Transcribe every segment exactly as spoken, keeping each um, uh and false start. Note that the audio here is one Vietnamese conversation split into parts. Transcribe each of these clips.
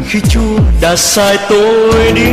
khi Chúa đã sai tôi đi.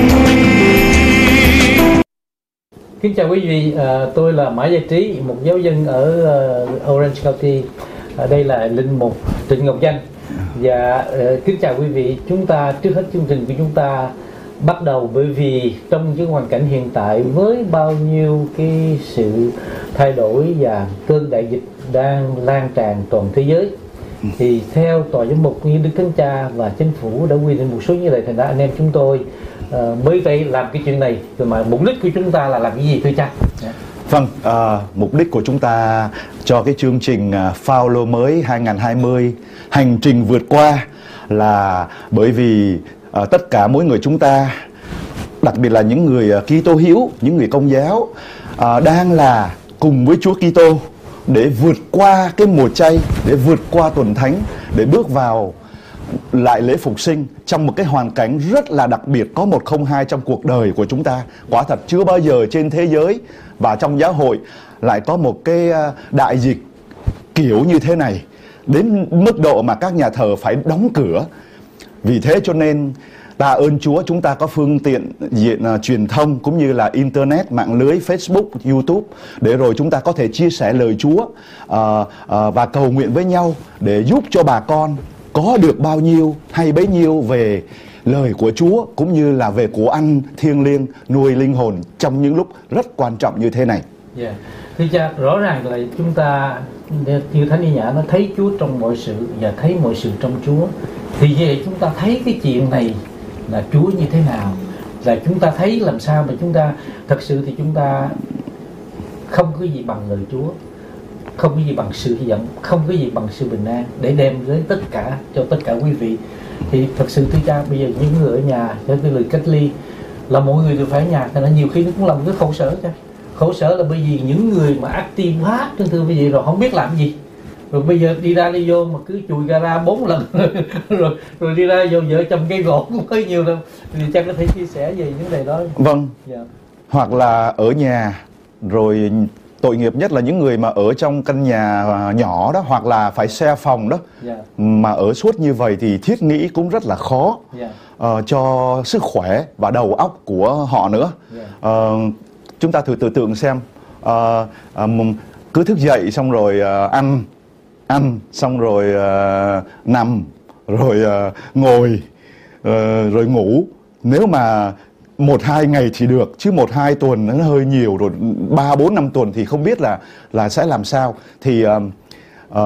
Kính chào quý vị, à, tôi là Mã Gia Trí, một giáo dân ở uh, Orange County. À, đây là linh mục Trịnh Ngọc Danh. Và uh, kính chào quý vị. Chúng ta trước hết chương trình của chúng ta bắt đầu bởi vì trong cái hoàn cảnh hiện tại với bao nhiêu cái sự thay đổi và cơn đại dịch đang lan tràn toàn thế giới, thì theo tòa giám mục như Đức Thánh Cha và chính phủ đã quy định một số như vậy, thành ra anh em chúng tôi uh, mới phải làm cái chuyện này. Rồi mà mục đích của chúng ta là làm cái gì thưa cha? Yeah. Vâng, à, mục đích của chúng ta cho cái chương trình uh, Phao-lô mới hai không hai không, hành trình vượt qua, là bởi vì uh, tất cả mỗi người chúng ta, đặc biệt là những người uh, Kitô hữu, những người Công giáo uh, đang là cùng với Chúa Kitô để vượt qua cái mùa chay, để vượt qua tuần thánh, để bước vào lại lễ phục sinh trong một cái hoàn cảnh rất là đặc biệt, có một không hai trong cuộc đời của chúng ta. Quả thật chưa bao giờ trên thế giới và trong giáo hội lại có một cái đại dịch kiểu như thế này, đến mức độ mà các nhà thờ phải đóng cửa. Vì thế cho nên tạ ơn Chúa, chúng ta có phương tiện diện uh, truyền thông cũng như là internet, mạng lưới, Facebook, YouTube, để rồi chúng ta có thể chia sẻ lời Chúa uh, uh, và cầu nguyện với nhau để giúp cho bà con có được bao nhiêu hay bấy nhiêu về lời của Chúa, cũng như là về của ăn thiêng liêng nuôi linh hồn trong những lúc rất quan trọng như thế này. Yeah. Thưa cha, rõ ràng là chúng ta như Thánh Y Nhã nó thấy Chúa trong mọi sự và thấy mọi sự trong Chúa. Thì như vậy chúng ta thấy cái chuyện này là Chúa như thế nào, là chúng ta thấy làm sao mà chúng ta thật sự thì chúng ta không có gì bằng lời Chúa, không có gì bằng sự hy vọng, không có gì bằng sự bình an để đem đến tất cả cho tất cả quý vị. Thì thật sự thưa cha, bây giờ những người ở nhà với cái lời cách ly là mọi người đều phải ở nhà, nên nhiều khi nó cũng là một cái khổ sở cha. Khổ sở là bởi vì những người mà active quá trên thưa quý vị rồi không biết làm gì, rồi bây giờ đi ra đi vô mà cứ chùi gara bốn lần rồi rồi đi ra vô vợ chồng cây gỗ cũng hơi nhiều đâu. Thì cha có thể chia sẻ về vấn đề đó? Vâng. Yeah. Hoặc là ở nhà, rồi tội nghiệp nhất là những người mà ở trong căn nhà nhỏ đó, hoặc là phải share phòng đó. Yeah. Mà ở suốt như vậy thì thiết nghĩ cũng rất là khó. Yeah. uh, cho sức khỏe và đầu óc của họ nữa. Yeah. uh, Chúng ta thử tưởng tượng xem, uh, um, cứ thức dậy xong rồi uh, ăn ăn xong rồi uh, nằm rồi uh, ngồi uh, rồi ngủ. Nếu mà một hai ngày thì được, chứ một hai tuần nó hơi nhiều, rồi ba bốn năm tuần thì không biết là là sẽ làm sao. Thì uh, uh,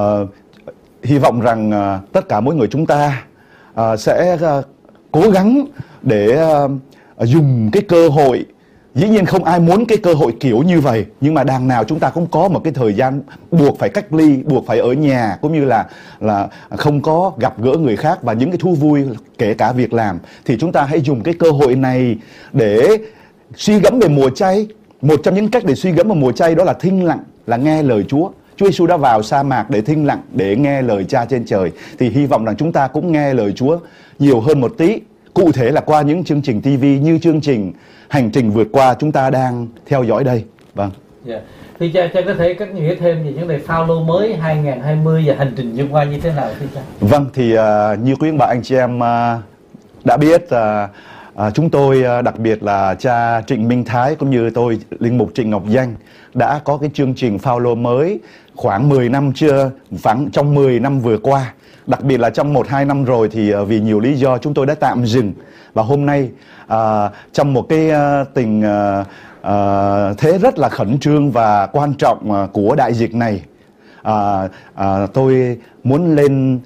hy vọng rằng uh, tất cả mỗi người chúng ta uh, sẽ uh, cố gắng để uh, dùng cái cơ hội. Dĩ nhiên không ai muốn cái cơ hội kiểu như vậy, nhưng mà đằng nào chúng ta cũng có một cái thời gian buộc phải cách ly, buộc phải ở nhà, cũng như là là không có gặp gỡ người khác và những cái thú vui, kể cả việc làm. Thì chúng ta hãy dùng cái cơ hội này để suy gẫm về mùa chay. Một trong những cách để suy gẫm về mùa chay đó là thinh lặng, là nghe lời Chúa. Chúa Giêsu đã vào sa mạc để thinh lặng, để nghe lời Cha trên trời. Thì hy vọng rằng chúng ta cũng nghe lời Chúa nhiều hơn một tí. Cụ thể là qua những chương trình ti vi như chương trình Hành trình vượt qua chúng ta đang theo dõi đây. Vâng. Yeah. Thì cha, cha có thể cắt nghĩa thêm về những đề Phao-lô mới hai không hai không và hành trình vượt qua như thế nào thưa cha? Vâng, thì uh, như quý bà anh chị em uh, đã biết, uh, uh, chúng tôi uh, đặc biệt là cha Trịnh Minh Thái cũng như tôi, linh mục Trịnh Ngọc Danh, đã có cái chương trình Phao-lô mới khoảng mười năm chưa, khoảng trong mười năm vừa qua. Đặc biệt là trong một hai năm rồi thì uh, vì nhiều lý do chúng tôi đã tạm dừng. Và hôm nay uh, trong một cái uh, tình uh, uh, thế rất là khẩn trương và quan trọng uh, của đại dịch này, uh, uh, tôi muốn lên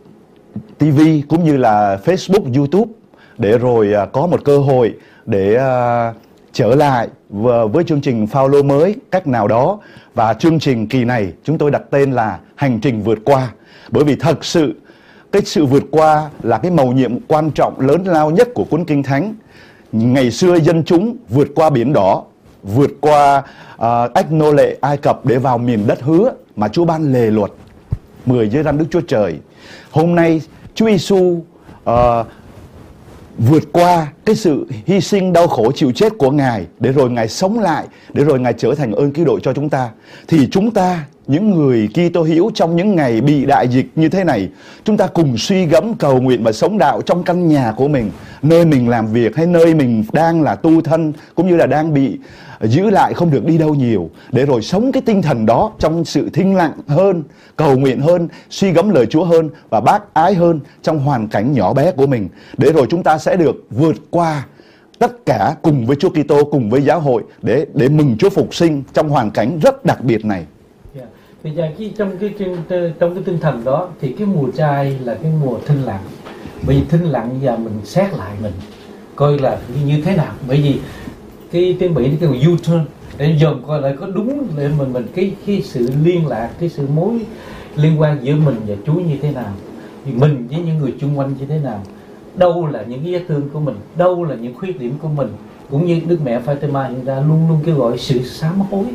ti vi cũng như là Facebook, YouTube để rồi uh, có một cơ hội để uh, trở lại với, với chương trình Phao-lô mới cách nào đó. Và chương trình kỳ này chúng tôi đặt tên là Hành trình vượt qua. Bởi vì thật sự cái sự vượt qua là cái mầu nhiệm quan trọng lớn lao nhất của cuốn Kinh Thánh. Ngày xưa dân chúng vượt qua biển đỏ, vượt qua uh, ách nô lệ Ai Cập để vào miền đất hứa mà Chúa ban lề luật, mười giới răn Đức Chúa Trời. Hôm nay Chúa Giêsu uh, vượt qua cái sự hy sinh đau khổ chịu chết của Ngài để rồi Ngài sống lại, để rồi Ngài trở thành ơn cứu độ cho chúng ta. Thì chúng ta những người Kitô hữu trong những ngày bị đại dịch như thế này, chúng ta cùng suy gẫm cầu nguyện và sống đạo trong căn nhà của mình, nơi mình làm việc hay nơi mình đang là tu thân, cũng như là đang bị giữ lại không được đi đâu nhiều, để rồi sống cái tinh thần đó trong sự thinh lặng hơn, cầu nguyện hơn, suy gẫm lời Chúa hơn và bác ái hơn trong hoàn cảnh nhỏ bé của mình, để rồi chúng ta sẽ được vượt qua tất cả cùng với Chúa Kitô, cùng với giáo hội để để mừng Chúa phục sinh trong hoàn cảnh rất đặc biệt này. Yeah. Thì cái, trong cái trong cái tinh thần đó thì cái mùa trai là cái mùa thinh lặng. Bởi vì thinh lặng và mình xét lại mình coi là như thế nào. Bởi vì cái tiếng Mỹ nó kêu U-turn, để dòm coi lại có đúng để mình mình cái cái sự liên lạc, cái sự mối liên quan giữa mình và Chúa như thế nào, mình với những người chung quanh như thế nào, đâu là những cái vết thương của mình, đâu là những khuyết điểm của mình. Cũng như Đức Mẹ Fatima hiện ra luôn luôn kêu gọi sự sám hối.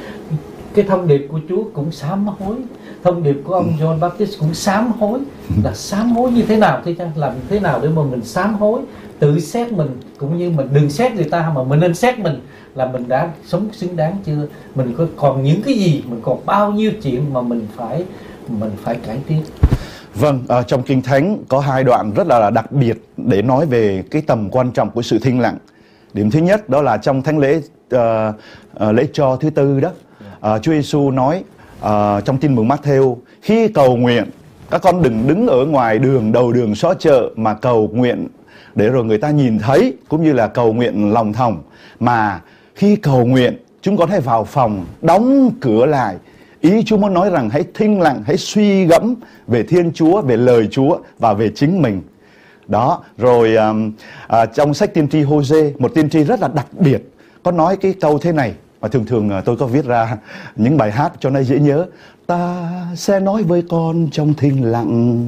Cái thông điệp của Chúa cũng sám hối, thông điệp của ông John Baptist cũng sám hối. Là sám hối như thế nào, thế làm thế nào để mà mình sám hối, tự xét mình, cũng như mình đừng xét người ta mà mình nên xét mình, là mình đã sống xứng đáng chưa, mình có còn những cái gì, mình còn bao nhiêu chuyện mà mình phải mình phải cải tiến. Vâng, à, trong Kinh Thánh có hai đoạn rất là đặc biệt để nói về cái tầm quan trọng của sự thinh lặng. Điểm thứ nhất đó là trong thánh lễ uh, uh, lễ cho thứ tư đó, uh, Chúa Giêsu nói uh, trong Tin mừng Mát-thêu, khi cầu nguyện các con đừng đứng ở ngoài đường, đầu đường xó chợ mà cầu nguyện để rồi người ta nhìn thấy, cũng như là cầu nguyện lòng thòng, mà khi cầu nguyện chúng con hãy vào phòng đóng cửa lại. Ý Chúa muốn nói rằng hãy thinh lặng, hãy suy gẫm về Thiên Chúa, về lời Chúa và về chính mình. Đó, rồi um, à, trong sách tiên tri Hô-sê, một tiên tri rất là đặc biệt, có nói cái câu thế này, và thường thường tôi có viết ra những bài hát cho nó dễ nhớ. Ta sẽ nói với con trong thinh lặng,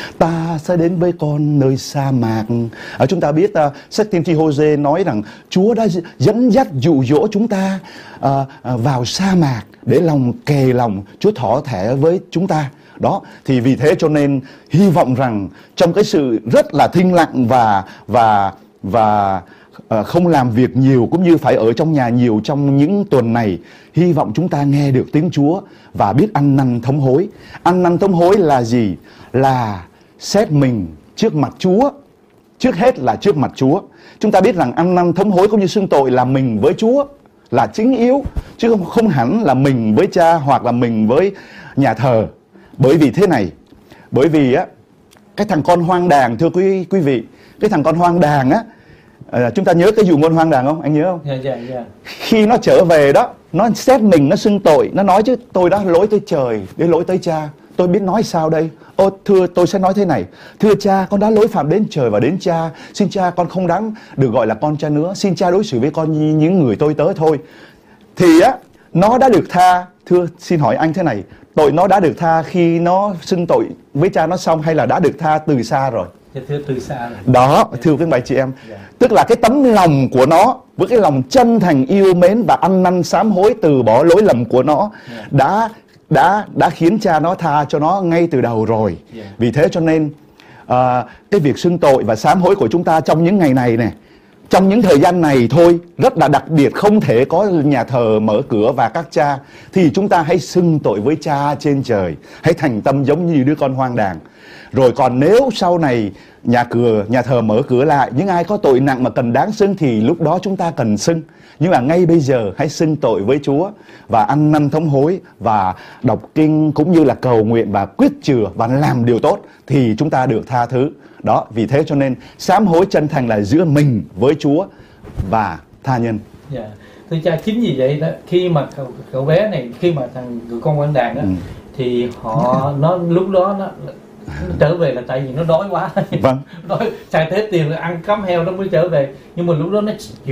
ta sẽ đến với con nơi sa mạc. À, chúng ta biết uh, sách tiên tri Hô-sê nói rằng Chúa đã dẫn dắt dụ dỗ chúng ta uh, uh, vào sa mạc để lòng kề lòng Chúa thỏ thẻ với chúng ta. Đó, thì vì thế cho nên hy vọng rằng trong cái sự rất là thinh lặng và và và uh, không làm việc nhiều, cũng như phải ở trong nhà nhiều trong những tuần này, hy vọng chúng ta nghe được tiếng Chúa và biết ăn năn thống hối. Ăn năn thống hối là gì? Là xét mình trước mặt Chúa. Trước hết là trước mặt Chúa. Chúng ta biết rằng ăn năn thống hối cũng như xưng tội là mình với Chúa, là chính yếu, chứ không, không hẳn là mình với Cha hoặc là mình với nhà thờ. Bởi vì thế này, bởi vì á, cái thằng con hoang đàng, thưa quý quý vị, cái thằng con hoang đàng á, à, chúng ta nhớ cái dụ ngôn hoang đàng không? Anh nhớ không? Yeah, yeah, yeah. Khi nó trở về đó, nó xét mình, nó xưng tội, nó nói chứ tôi đã lỗi tới trời, để lỗi tới Cha, tôi biết nói sao đây? Ô thưa, tôi sẽ nói thế này: thưa Cha, con đã lỗi phạm đến trời và đến Cha, xin Cha, con không đáng được gọi là con Cha nữa, xin Cha đối xử với con như những người tôi tớ thôi. Thì á, nó đã được tha. Thưa, xin hỏi anh thế này, tội nó đã được tha khi nó xưng tội với Cha nó xong, hay là đã được tha từ xa rồi? Thưa, từ xa rồi. Đó, thưa các bà chị em, yeah. Tức là cái tấm lòng của nó, với cái lòng chân thành yêu mến và ăn năn sám hối, từ bỏ lỗi lầm của nó, yeah. đã đã đã khiến Cha nó tha cho nó ngay từ đầu rồi. Yeah. Vì thế cho nên uh, cái việc xưng tội và sám hối của chúng ta trong những ngày này này, trong những thời gian này thôi, rất là đặc biệt, không thể có nhà thờ mở cửa và các cha, thì chúng ta hãy xưng tội với Cha trên trời, hãy thành tâm giống như đứa con hoang đàng. Rồi còn nếu sau này nhà cửa, nhà thờ mở cửa lại, những ai có tội nặng mà cần đáng xưng thì lúc đó chúng ta cần xưng. Nhưng mà ngay bây giờ hãy xưng tội với Chúa và ăn năn thống hối và đọc kinh, cũng như là cầu nguyện và quyết chừa và làm điều tốt, thì chúng ta được tha thứ. Đó, vì thế cho nên sám hối chân thành là giữa mình với Chúa và tha nhân. Dạ, yeah. Thưa Cha, chính vì vậy đó, khi mà cậu, cậu bé này, khi mà thằng con quan đàn đó, ừ. thì họ nó lúc đó nó, nó trở về là tại vì nó đói quá. Vâng. Đói xài hết tiền rồi ăn cắm heo nó mới trở về. Nhưng mà lúc đó nó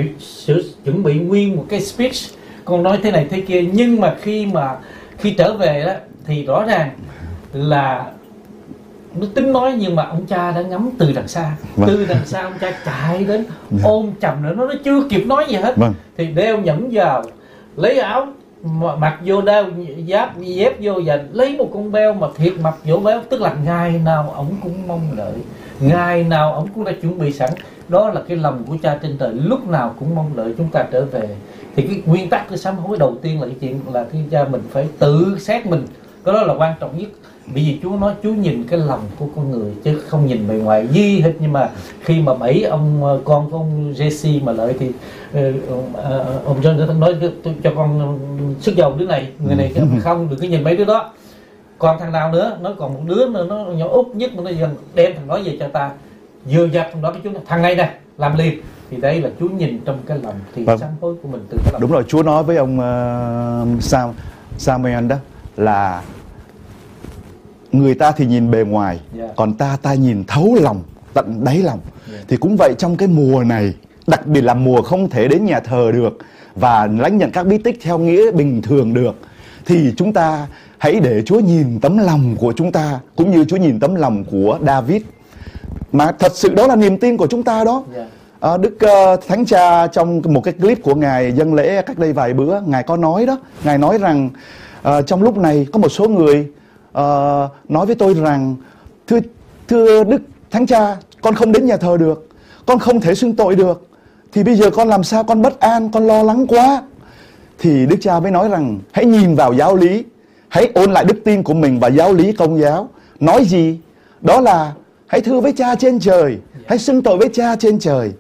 chuẩn bị nguyên một cái speech, con nói thế này thế kia. Nhưng mà khi mà khi trở về đó thì rõ ràng là nó tính nói, nhưng mà ông cha đã ngắm từ đằng xa. Vâng. Từ đằng xa ông cha chạy đến ôm chầm nữa, nó nó chưa kịp nói gì hết. Vâng. Thì đeo nhẫn vào, lấy áo mặc vô đeo giáp dép vô và lấy một con beo mà thiệt mập vỗ béo, tức là ngày nào ổng cũng mong đợi, ngày nào ổng cũng đã chuẩn bị sẵn. Đó là cái lòng của Cha trên trời, lúc nào cũng mong đợi chúng ta trở về. Thì cái nguyên tắc cái sám hối đầu tiên là cái chuyện là Thiên Cha mình phải tự xét mình, cái đó là quan trọng nhất. Bởi vì Chúa nói Chúa nhìn cái lòng của con người chứ không nhìn bề ngoài duy hết. Nhưng mà khi mà bảy ông con của ông Jesse mà lợi thì uh, ông John nói cho con sức dầu đứa này, người này không được cái nhìn mấy đứa đó. Còn thằng nào nữa, nó còn một đứa nữa nó nhỏ út nhất mà nó dần đem thằng đó về cho ta, vừa dắt thằng đó cái Chúa nói, thằng này nè làm liền. Thì đây là Chúa nhìn trong cái lòng, thì vâng. Sám hối của mình từ cái lòng. Đúng rồi, Chúa nói với ông uh, Sam, Samuel đó là người ta thì nhìn bề ngoài, yeah. còn ta ta nhìn thấu lòng, tận đáy lòng. Yeah. Thì cũng vậy trong cái mùa này, đặc biệt là mùa không thể đến nhà thờ được và lãnh nhận các bí tích theo nghĩa bình thường được, thì chúng ta hãy để Chúa nhìn tấm lòng của chúng ta, cũng như Chúa nhìn tấm lòng của David. Mà thật sự đó là niềm tin của chúng ta đó. Yeah. À, Đức uh, Thánh Cha trong một cái clip của Ngài dâng lễ cách đây vài bữa, Ngài có nói đó, Ngài nói rằng uh, trong lúc này có một số người uh, nói với tôi rằng thưa, thưa Đức Thánh Cha, con không đến nhà thờ được, con không thể xưng tội được, thì bây giờ con làm sao, con bất an, con lo lắng quá. Thì Đức Cha mới nói rằng hãy nhìn vào giáo lý, hãy ôn lại đức tin của mình và giáo lý Công giáo. Nói gì? Đó là hãy thưa với Cha trên trời, hãy xưng tội với Cha trên trời,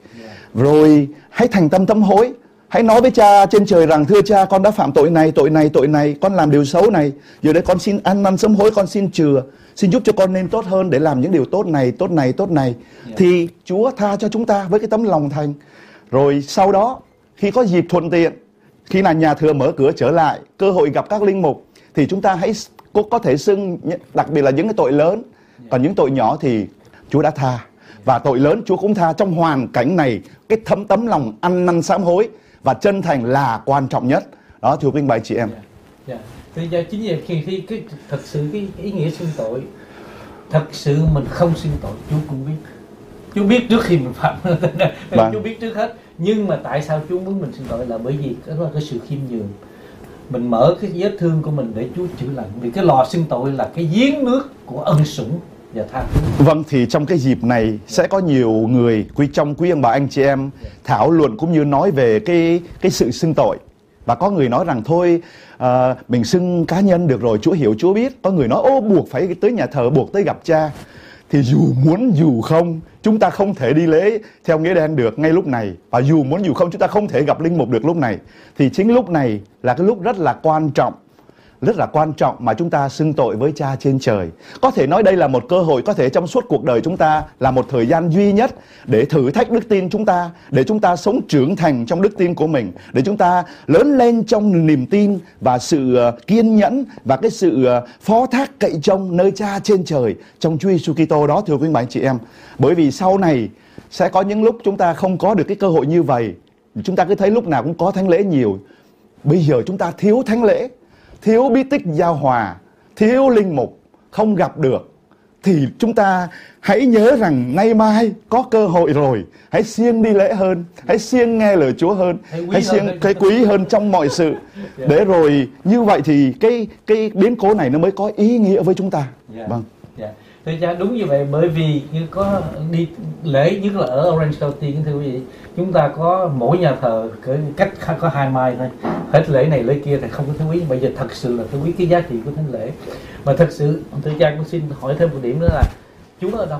rồi hãy thành tâm tâm hối. Hãy nói với Cha trên trời rằng thưa Cha, con đã phạm tội này, tội này, tội này, con làm điều xấu này, giờ đây con xin ăn năn sám hối, con xin chừa, xin giúp cho con nên tốt hơn để làm những điều tốt này, tốt này, tốt này. Yeah. Thì Chúa tha cho chúng ta với cái tấm lòng thành. Rồi sau đó khi có dịp thuận tiện, khi nào nhà thờ mở cửa trở lại, cơ hội gặp các linh mục, thì chúng ta hãy có, có thể xưng, đặc biệt là những cái tội lớn. Còn những tội nhỏ thì Chúa đã tha, và tội lớn Chúa cũng tha. Trong hoàn cảnh này, cái thấm tấm lòng ăn năn sám hối và chân thành là quan trọng nhất. Đó, thưa quý bà chị em. Yeah. Yeah. Thì giờ chính vì khi, khi cái thật sự cái, cái ý nghĩa xưng tội, thật sự mình không xưng tội, Chúa cũng biết. Chúa biết trước khi mình phạm, vâng. Chúa biết trước hết. Nhưng mà tại sao Chúa muốn mình xưng tội là bởi vì đó là cái sự khiêm nhường. Mình mở cái vết thương của mình để Chúa chữa lành. Vì cái lò xưng tội là cái giếng nước của ân sủng và tha thứ. Vâng, thì trong cái dịp này yeah. sẽ có nhiều người quý trong quý ông bà anh chị em yeah. thảo luận cũng như nói về cái cái sự xưng tội. Và có người nói rằng thôi uh, mình xưng cá nhân được rồi, Chúa hiểu, Chúa biết. Có người nói ô buộc phải tới nhà thờ, buộc tới gặp Cha. Thì dù muốn dù không, chúng ta không thể đi lễ theo nghĩa đen được ngay lúc này. Và dù muốn dù không, chúng ta không thể gặp linh mục được lúc này. Thì chính lúc này là cái lúc rất là quan trọng, rất là quan trọng mà chúng ta xưng tội với Cha trên trời. Có thể nói đây là một cơ hội, có thể trong suốt cuộc đời chúng ta là một thời gian duy nhất để thử thách đức tin chúng ta, để chúng ta sống trưởng thành trong đức tin của mình, để chúng ta lớn lên trong niềm tin và sự kiên nhẫn và cái sự phó thác cậy trông nơi Cha trên trời trong Chúa Giêsu Kitô đó, thưa quý anh chị em. Bởi vì sau này sẽ có những lúc chúng ta không có được cái cơ hội như vậy. Chúng ta cứ thấy lúc nào cũng có thánh lễ nhiều. Bây giờ chúng ta thiếu thánh lễ, thiếu bí tích giao hòa, thiếu linh mục, không gặp được, thì chúng ta hãy nhớ rằng ngày mai có cơ hội rồi. Hãy siêng đi lễ hơn, hãy siêng nghe lời Chúa hơn, hãy siêng cái quý hơn trong mọi sự. Để rồi như vậy thì cái cái biến cố này nó mới có ý nghĩa với chúng ta. Yeah. Vâng. Yeah. Thực ra đúng như vậy, bởi vì như có đi lễ, nhất là ở Orange County, thưa quý vị, chúng ta có mỗi nhà thờ cách có hai mai thôi, hết lễ này lễ kia thì không có thứ quý. Bây giờ thật sự là thứ quý cái giá trị của thánh lễ. Mà thật sự thưa cha cũng xin hỏi thêm một điểm nữa là Chúa ở đâu?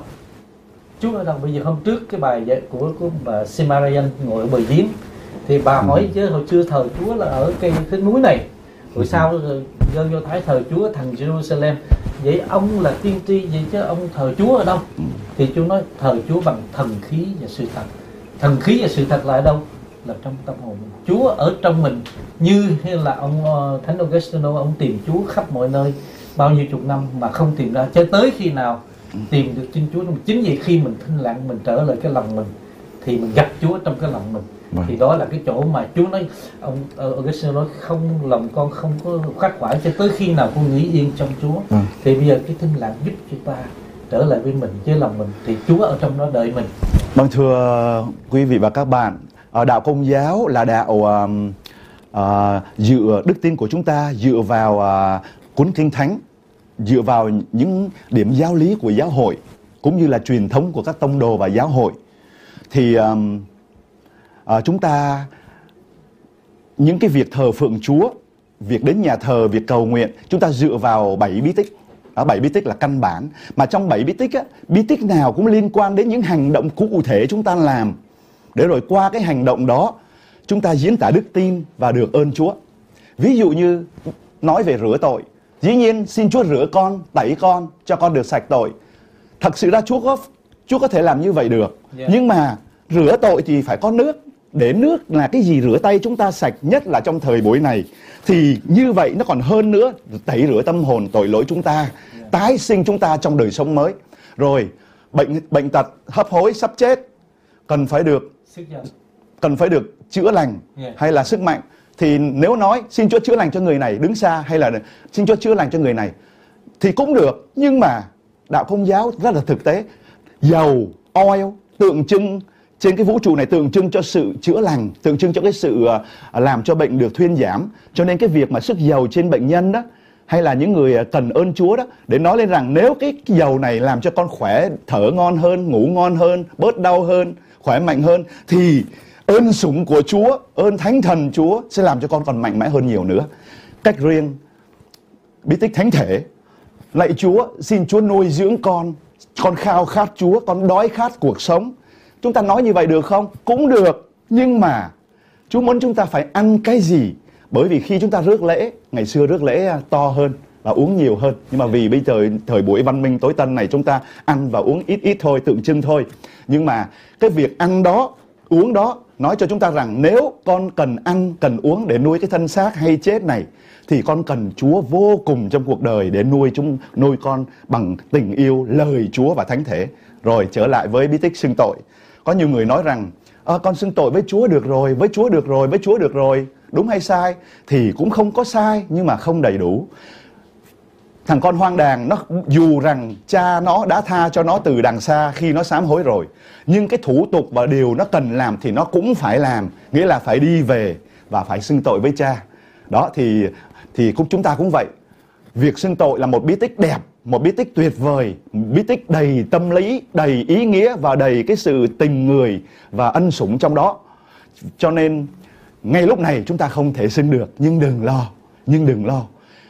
Chúa ở đâu? Bây giờ hôm trước cái bài của của bà Simarian ngồi ở bờ giếng thì bà hỏi chứ hồi xưa thờ Chúa là ở cái cái núi này, rồi sau dân Do Thái thờ Chúa ở thành Jerusalem. Vậy ông là tiên tri vậy chứ ông thờ Chúa ở đâu? Thì Chúa nói thờ Chúa bằng thần khí và sự thật. Thần khí và sự thật là ở đâu? Là trong tâm hồn mình. Chúa ở trong mình, như là ông uh, Thánh Augustino, ông tìm Chúa khắp mọi nơi bao nhiêu chục năm mà không tìm ra, cho tới khi nào tìm được chính Chúa. Chính vì khi mình thinh lặng, mình trở lại cái lòng mình thì mình gặp Chúa trong cái lòng mình. Vâng. Thì đó là cái chỗ mà Chúa nói, ông uh, Augustino nói không, lòng con không có khắc khoải cho tới khi nào con nghỉ yên trong Chúa. Vâng. Thì bây giờ cái thinh lặng giúp chúng ta trở lại với mình, với lòng mình, thì Chúa ở trong đó đợi mình. Vâng, thưa quý vị và các bạn, ở đạo Công giáo là đạo uh, à, dựa đức tin của chúng ta dựa vào à, cuốn Kinh Thánh, dựa vào những điểm giáo lý của giáo hội cũng như là truyền thống của các tông đồ và giáo hội, thì à, à, chúng ta những cái việc thờ phượng Chúa, việc đến nhà thờ, việc cầu nguyện, chúng ta dựa vào bảy bí tích. Đó, bảy bí tích là căn bản. Mà trong bảy bí tích á, bí tích nào cũng liên quan đến những hành động cụ thể chúng ta làm. Để rồi qua cái hành động đó, chúng ta diễn tả đức tin và được ơn Chúa. Ví dụ như nói về rửa tội. Dĩ nhiên xin Chúa rửa con, tẩy con, cho con được sạch tội. Thật sự ra Chúa có, Chúa có thể làm như vậy được. Yeah. Nhưng mà rửa tội thì phải có nước. Để nước là cái gì rửa tay chúng ta sạch, nhất là trong thời buổi này. Thì như vậy nó còn hơn nữa, tẩy rửa tâm hồn tội lỗi chúng ta, tái sinh chúng ta trong đời sống mới. Rồi bệnh bệnh tật, hấp hối, sắp chết cần phải được cần phải được chữa lành hay là sức mạnh. Thì nếu nói xin Chúa chữa lành cho người này đứng xa, hay là xin Chúa chữa lành cho người này thì cũng được. Nhưng mà đạo Công giáo rất là thực tế. Dầu, oil tượng trưng trên cái vũ trụ này, tượng trưng cho sự chữa lành, tượng trưng cho cái sự uh, làm cho bệnh được thuyên giảm. Cho nên cái việc mà sức dầu trên bệnh nhân đó, hay là những người cần ơn Chúa đó, để nói lên rằng nếu cái, cái dầu này làm cho con khỏe, thở ngon hơn, ngủ ngon hơn, bớt đau hơn, khỏe mạnh hơn, thì ơn sủng của Chúa, ơn Thánh Thần Chúa sẽ làm cho con còn mạnh mẽ hơn nhiều nữa. Cách riêng, bí tích thánh thể. Lạy Chúa, xin Chúa nuôi dưỡng con, con khao khát Chúa, con đói khát cuộc sống. Chúng ta nói như vậy được không? Cũng được. Nhưng mà Chúa muốn chúng ta phải ăn cái gì? Bởi vì khi chúng ta rước lễ, ngày xưa rước lễ to hơn và uống nhiều hơn. Nhưng mà vì bây giờ thời buổi văn minh tối tân này, chúng ta ăn và uống ít ít thôi, tượng trưng thôi. Nhưng mà cái việc ăn đó, uống đó nói cho chúng ta rằng nếu con cần ăn, cần uống để nuôi cái thân xác hay chết này, thì con cần Chúa vô cùng trong cuộc đời để nuôi chúng nuôi con bằng tình yêu, lời Chúa và thánh thể. Rồi trở lại với bí tích xưng tội. Có nhiều người nói rằng à, con xưng tội với Chúa được rồi, với Chúa được rồi, với Chúa được rồi. Đúng hay sai? Thì cũng không có sai, nhưng mà không đầy đủ. Thằng con hoang đàn, nó dù rằng cha nó đã tha cho nó từ đằng xa khi nó sám hối rồi, nhưng cái thủ tục và điều nó cần làm thì nó cũng phải làm. Nghĩa là phải đi về và phải xưng tội với cha. Đó thì, thì cũng chúng ta cũng vậy. Việc xưng tội là một bí tích đẹp, một bí tích tuyệt vời, bí tích đầy tâm lý, đầy ý nghĩa và đầy cái sự tình người và ân sủng trong đó. Cho nên ngay lúc này chúng ta không thể xưng được, nhưng đừng lo, nhưng đừng lo.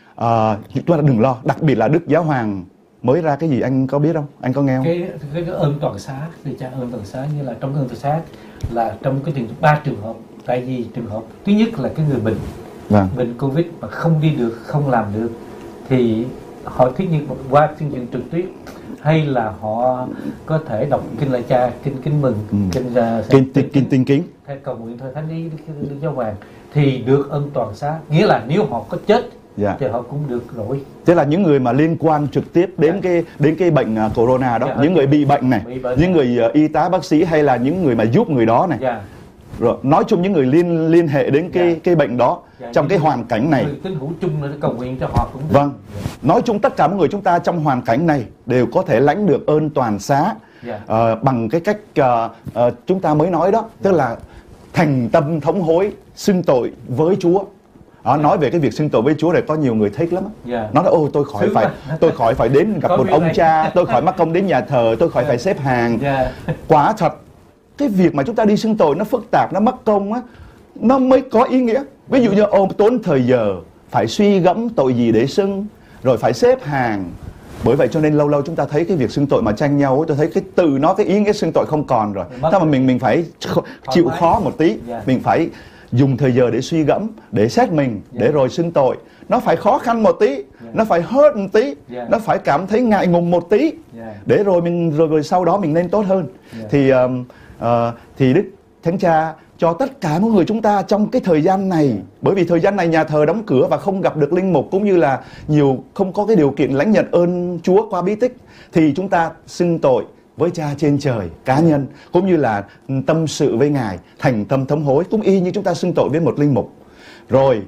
À, chúng ta đừng lo, đặc biệt là Đức Giáo Hoàng mới ra cái gì anh có biết không? Anh có nghe không? Cái, cái, cái ơn toàn xá, thì cha ơn toàn xá như là trong ơn toàn xá là trong cái trường ba trường hợp. Tại vì trường hợp thứ nhất là cái người bệnh, vâng. bệnh Covid mà không đi được, không làm được, thì họ thứ nhất qua chương trình trực tiếp, hay là họ có thể đọc kinh Lạy Cha, kinh Kính Mừng, ừ. kinh uh, kinh kinh kinh tinh kính, hay cầu nguyện thời thánh ý Đức Giáo Hoàng, thì được ơn toàn xá. Nghĩa là nếu họ có chết, dạ. thì họ cũng được rỗi. Tức là những người mà liên quan trực tiếp đến dạ. cái đến cái bệnh uh, corona đó, dạ, những người bị bệnh này, bị bệnh những này. người uh, y tá bác sĩ hay là những người mà giúp người đó này. Dạ. Rồi nói chung những người liên liên hệ đến cái dạ. cái bệnh đó, dạ, trong cái hoàn cảnh này, tín hữu chung là cầu nguyện cho họ cũng được. Vâng. Dạ. Nói chung tất cả mọi người chúng ta trong hoàn cảnh này đều có thể lãnh được ơn toàn xá, dạ. uh, bằng cái cách uh, uh, chúng ta mới nói đó, dạ. tức là thành tâm thống hối, xưng tội với Chúa. Đó, dạ. Nói về cái việc xưng tội với Chúa này có nhiều người thích lắm. Dạ. Nói là ô tôi khỏi Sướng phải mà. tôi khỏi phải đến gặp một ông này. cha, tôi khỏi mắc công đến nhà thờ, tôi khỏi dạ. phải xếp hàng. Dạ. Quả thật cái việc mà chúng ta đi xưng tội nó phức tạp, nó mất công á, nó mới có ý nghĩa. Ví dụ như ô tốn thời giờ, phải suy gẫm tội gì để xưng, rồi phải xếp hàng. Bởi vậy cho nên lâu lâu chúng ta thấy cái việc xưng tội mà tranh nhau ấy, tôi thấy cái từ nó, cái ý nghĩa xưng tội không còn rồi. Thế mà mình mình phải chịu khó một tí, yeah. mình phải dùng thời giờ để suy gẫm, để xét mình, yeah. để rồi xưng tội. Nó phải khó khăn một tí, yeah. nó phải hurt một tí, yeah. nó phải cảm thấy ngại ngùng một tí, yeah. để rồi mình rồi, rồi sau đó mình nên tốt hơn. Yeah. Thì um, uh, thì Đức Thánh Cha cho tất cả mọi người chúng ta trong cái thời gian này, bởi vì thời gian này nhà thờ đóng cửa và không gặp được linh mục, cũng như là nhiều không có cái điều kiện lãnh nhận ơn Chúa qua bí tích, thì chúng ta xưng tội với Cha trên trời cá nhân, cũng như là tâm sự với Ngài, thành tâm thống hối, cũng y như chúng ta xưng tội với một linh mục. Rồi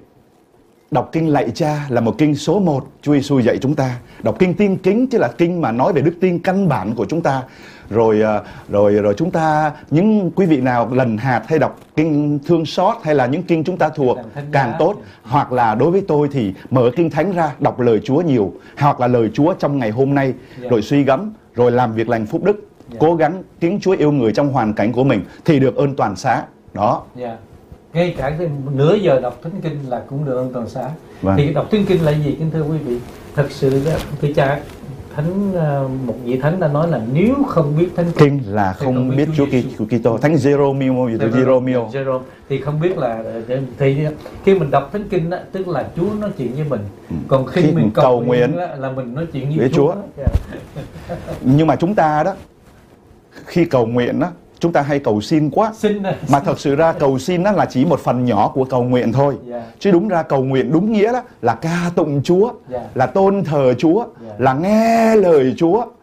đọc kinh Lạy Cha là một kinh số một Chúa Giêsu dạy chúng ta. Đọc kinh Tin Kính chứ là kinh mà nói về đức tin căn bản của chúng ta. rồi rồi rồi chúng ta, những quý vị nào lần hạt hay đọc kinh Thương Xót hay là những kinh chúng ta thuộc càng tốt. Hoặc là đối với tôi thì mở kinh thánh ra đọc lời Chúa nhiều, hoặc là lời Chúa trong ngày hôm nay, rồi suy gẫm, rồi làm việc lành phúc đức, cố gắng kính Chúa yêu người trong hoàn cảnh của mình thì được ơn toàn xá đó. Yeah. Ngay cả cái nửa giờ đọc thánh kinh là cũng được ơn toàn xá. Vâng. Thì đọc thánh kinh là gì kính thưa quý vị? Thật sự thưa cha, thánh một vị thánh đã nói là nếu không biết thánh kinh là không, không biết Chúa Kitô. Thánh Jeromio, Jeromio Jerome thì không biết là, thì khi mình đọc thánh kinh đó, tức là Chúa nói chuyện với mình. Còn khi, khi mình cầu, cầu nguyện đó, là mình nói chuyện với, với Chúa. Chúa. Nhưng mà chúng ta đó, khi cầu nguyện đó, chúng ta hay cầu xin quá. Xin mà thật sự ra cầu xin đó là chỉ một phần nhỏ của cầu nguyện thôi. Yeah. Chứ đúng ra cầu nguyện đúng nghĩa đó là ca tụng Chúa, yeah. là tôn thờ Chúa, yeah. là nghe lời Chúa, yeah.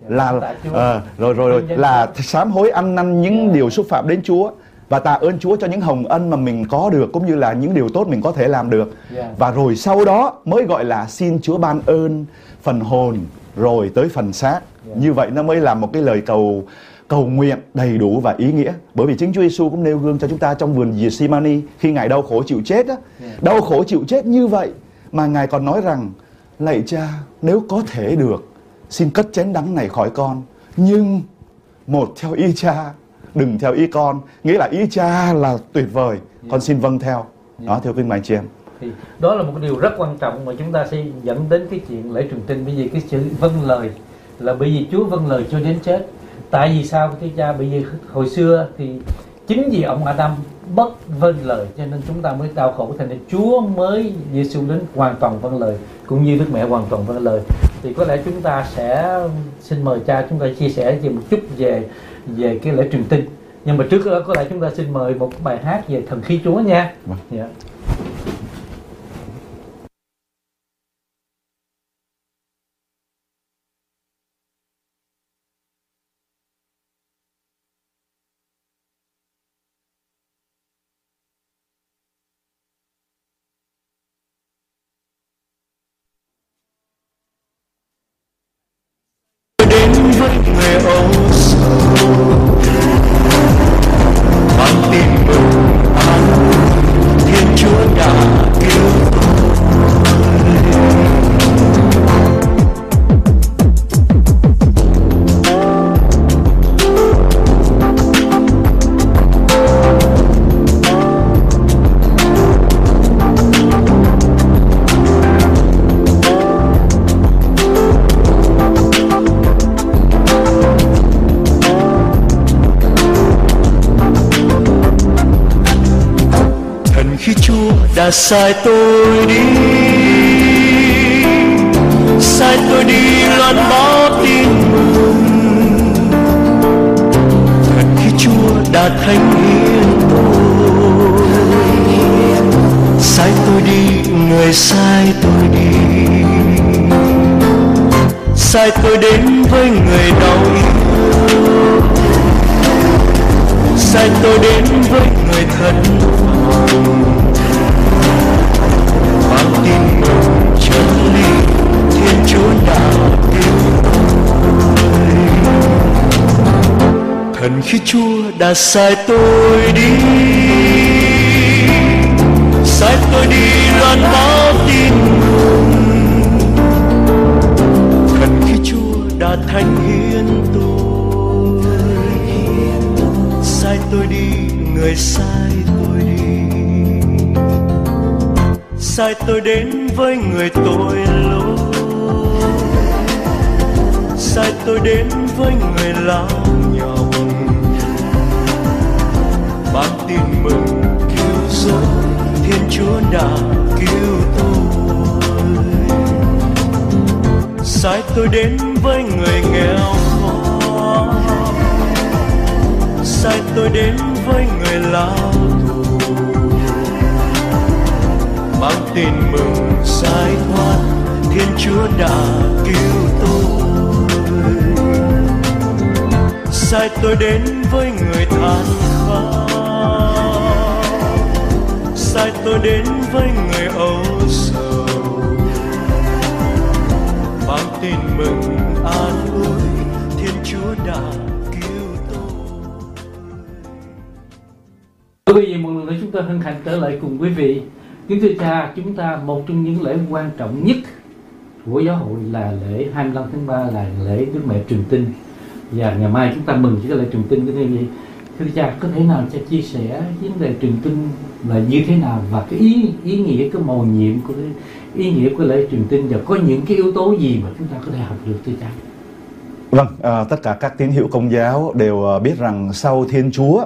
là Chúa. Uh, rồi rồi rồi là sám hối ăn năn những yeah. điều xúc phạm đến Chúa, và tạ ơn Chúa cho những hồng ân mà mình có được, cũng như là những điều tốt mình có thể làm được. Yeah. Và rồi sau đó mới gọi là xin Chúa ban ơn phần hồn, rồi tới phần xác. Yeah. Như vậy nó mới là một cái lời cầu cầu nguyện đầy đủ và ý nghĩa. Bởi vì chính Chúa Giêsu cũng nêu gương cho chúng ta trong vườn Gethsemane khi Ngài đau khổ chịu chết đó. Yeah. Đau khổ chịu chết như vậy mà Ngài còn nói rằng: lạy Cha, nếu có thể được, xin cất chén đắng này khỏi con, nhưng một theo ý Cha, đừng theo ý con. Nghĩa là ý Cha là tuyệt vời, yeah. con xin vâng theo. Yeah. Đó, thưa quý anh chị em. Thì đó là một cái điều rất quan trọng mà chúng ta sẽ dẫn đến cái chuyện lễ trường tin. Bởi vì cái chữ vâng lời là bởi vì Chúa vâng lời cho đến chết. Tại vì sao thưa cha? Bởi vì hồi xưa thì chính vì ông Adam bất vâng lời cho nên chúng ta mới đau khổ, thành nên Chúa mới Giêsu đến hoàn toàn vâng lời, cũng như Đức Mẹ hoàn toàn vâng lời. Thì có lẽ chúng ta sẽ xin mời cha chúng ta chia sẻ về một chút về về cái lễ truyền tin. Nhưng mà trước đó có lẽ chúng ta xin mời một bài hát về thần khí Chúa nha. Vâng. Yeah. đã sai tôi đi, sai tôi đi loan báo tin mừng. Thật khi Chúa đã thánh hiến tôi, sai tôi đi, người sai tôi đi, sai tôi đến với người đau yếu, sai tôi đến với người thân lòng. Mang tin mừng chân lý, Thiên Chúa đã yêu tôi. Thần khi Chúa đã sai tôi đi, sai tôi đi loan báo tin mừng. Thần khi Chúa đã thánh hiến tôi, sai tôi đi, người sai tôi đi, sai tôi đến với người tội lỗi, sai tôi đến với người lao nhọc. Mang tin mừng cứu rỗi, Thiên Chúa đã cứu tôi. Sai tôi đến với người nghèo khó, sai tôi đến với người lao tù. Mang tin mừng giải thoát, Thiên Chúa đã cứu tôi. Sai tôi đến với người than khóc, sai tôi đến với người âu sầu. Mang tin mừng an ủi, Thiên Chúa đã Quý vị, một lần nữa chúng tôi hân hạnh trở lại cùng quý vị. Kính thưa cha, chúng ta một trong những lễ quan trọng nhất của giáo hội là lễ hai mươi lăm tháng ba, là lễ Đức Mẹ Truyền Tin. Và ngày mai chúng ta mừng cái lễ Truyền Tin. Cái gì? Thưa cha, có thể nào cha chia sẻ vấn đề Truyền Tin là như thế nào, và cái ý ý nghĩa, cái mầu nhiệm của cái ý nghĩa của lễ Truyền Tin, và có những cái yếu tố gì mà chúng ta có thể học được, thưa cha? Vâng, à, tất cả các tín hữu Công giáo đều biết rằng sau Thiên Chúa,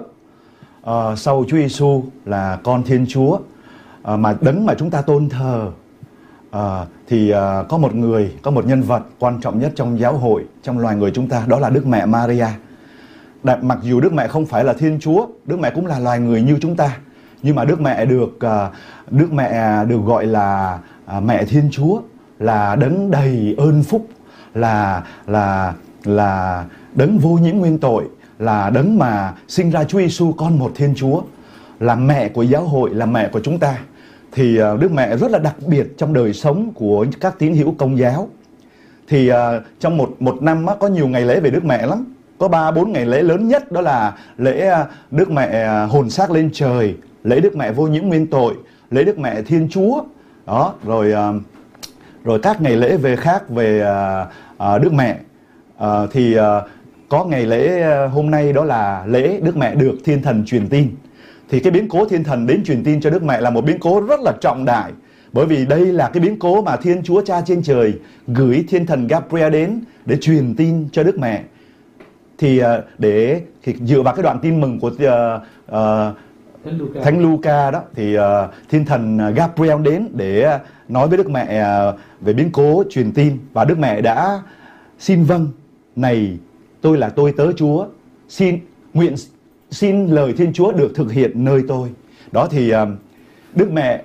à, sau Chúa Giêsu là con Thiên Chúa, à, mà đấng mà chúng ta tôn thờ, à, thì à, có một người, có một nhân vật quan trọng nhất trong giáo hội, trong loài người chúng ta, đó là Đức Mẹ Maria. Đã, mặc dù Đức Mẹ không phải là Thiên Chúa, Đức Mẹ cũng là loài người như chúng ta, nhưng mà Đức Mẹ được à, Đức Mẹ được gọi là à, Mẹ Thiên Chúa, là đấng đầy ơn phúc, là là là đấng vô nhiễm nguyên tội, là đấng mà sinh ra Chúa Giêsu, con một Thiên Chúa, là mẹ của giáo hội, là mẹ của chúng ta. Thì uh, Đức Mẹ rất là đặc biệt trong đời sống của các tín hữu Công giáo. Thì uh, trong một một năm á, có nhiều ngày lễ về Đức Mẹ lắm. Có ba bốn ngày lễ lớn nhất, đó là lễ uh, Đức Mẹ uh, hồn xác lên trời, lễ Đức Mẹ vô nhiễm nguyên tội, lễ Đức Mẹ Thiên Chúa. Đó, rồi uh, rồi các ngày lễ về khác về uh, uh, Đức Mẹ. Uh, thì uh, có ngày lễ uh, hôm nay, đó là lễ Đức Mẹ được Thiên Thần truyền tin. Thì cái biến cố Thiên Thần đến truyền tin cho Đức Mẹ là một biến cố rất là trọng đại, bởi vì đây là cái biến cố mà Thiên Chúa Cha trên trời gửi Thiên Thần Gabriel đến để truyền tin cho Đức Mẹ. Thì uh, để thì dựa vào cái đoạn tin mừng của uh, uh, Thánh Luca, Thánh Luca đó, thì uh, Thiên Thần Gabriel đến để nói với Đức Mẹ uh, về biến cố truyền tin, và Đức Mẹ đã xin vâng: này, tôi là tôi tớ Chúa, xin nguyện xin lời Thiên Chúa được thực hiện nơi tôi. Đó thì uh, Đức Mẹ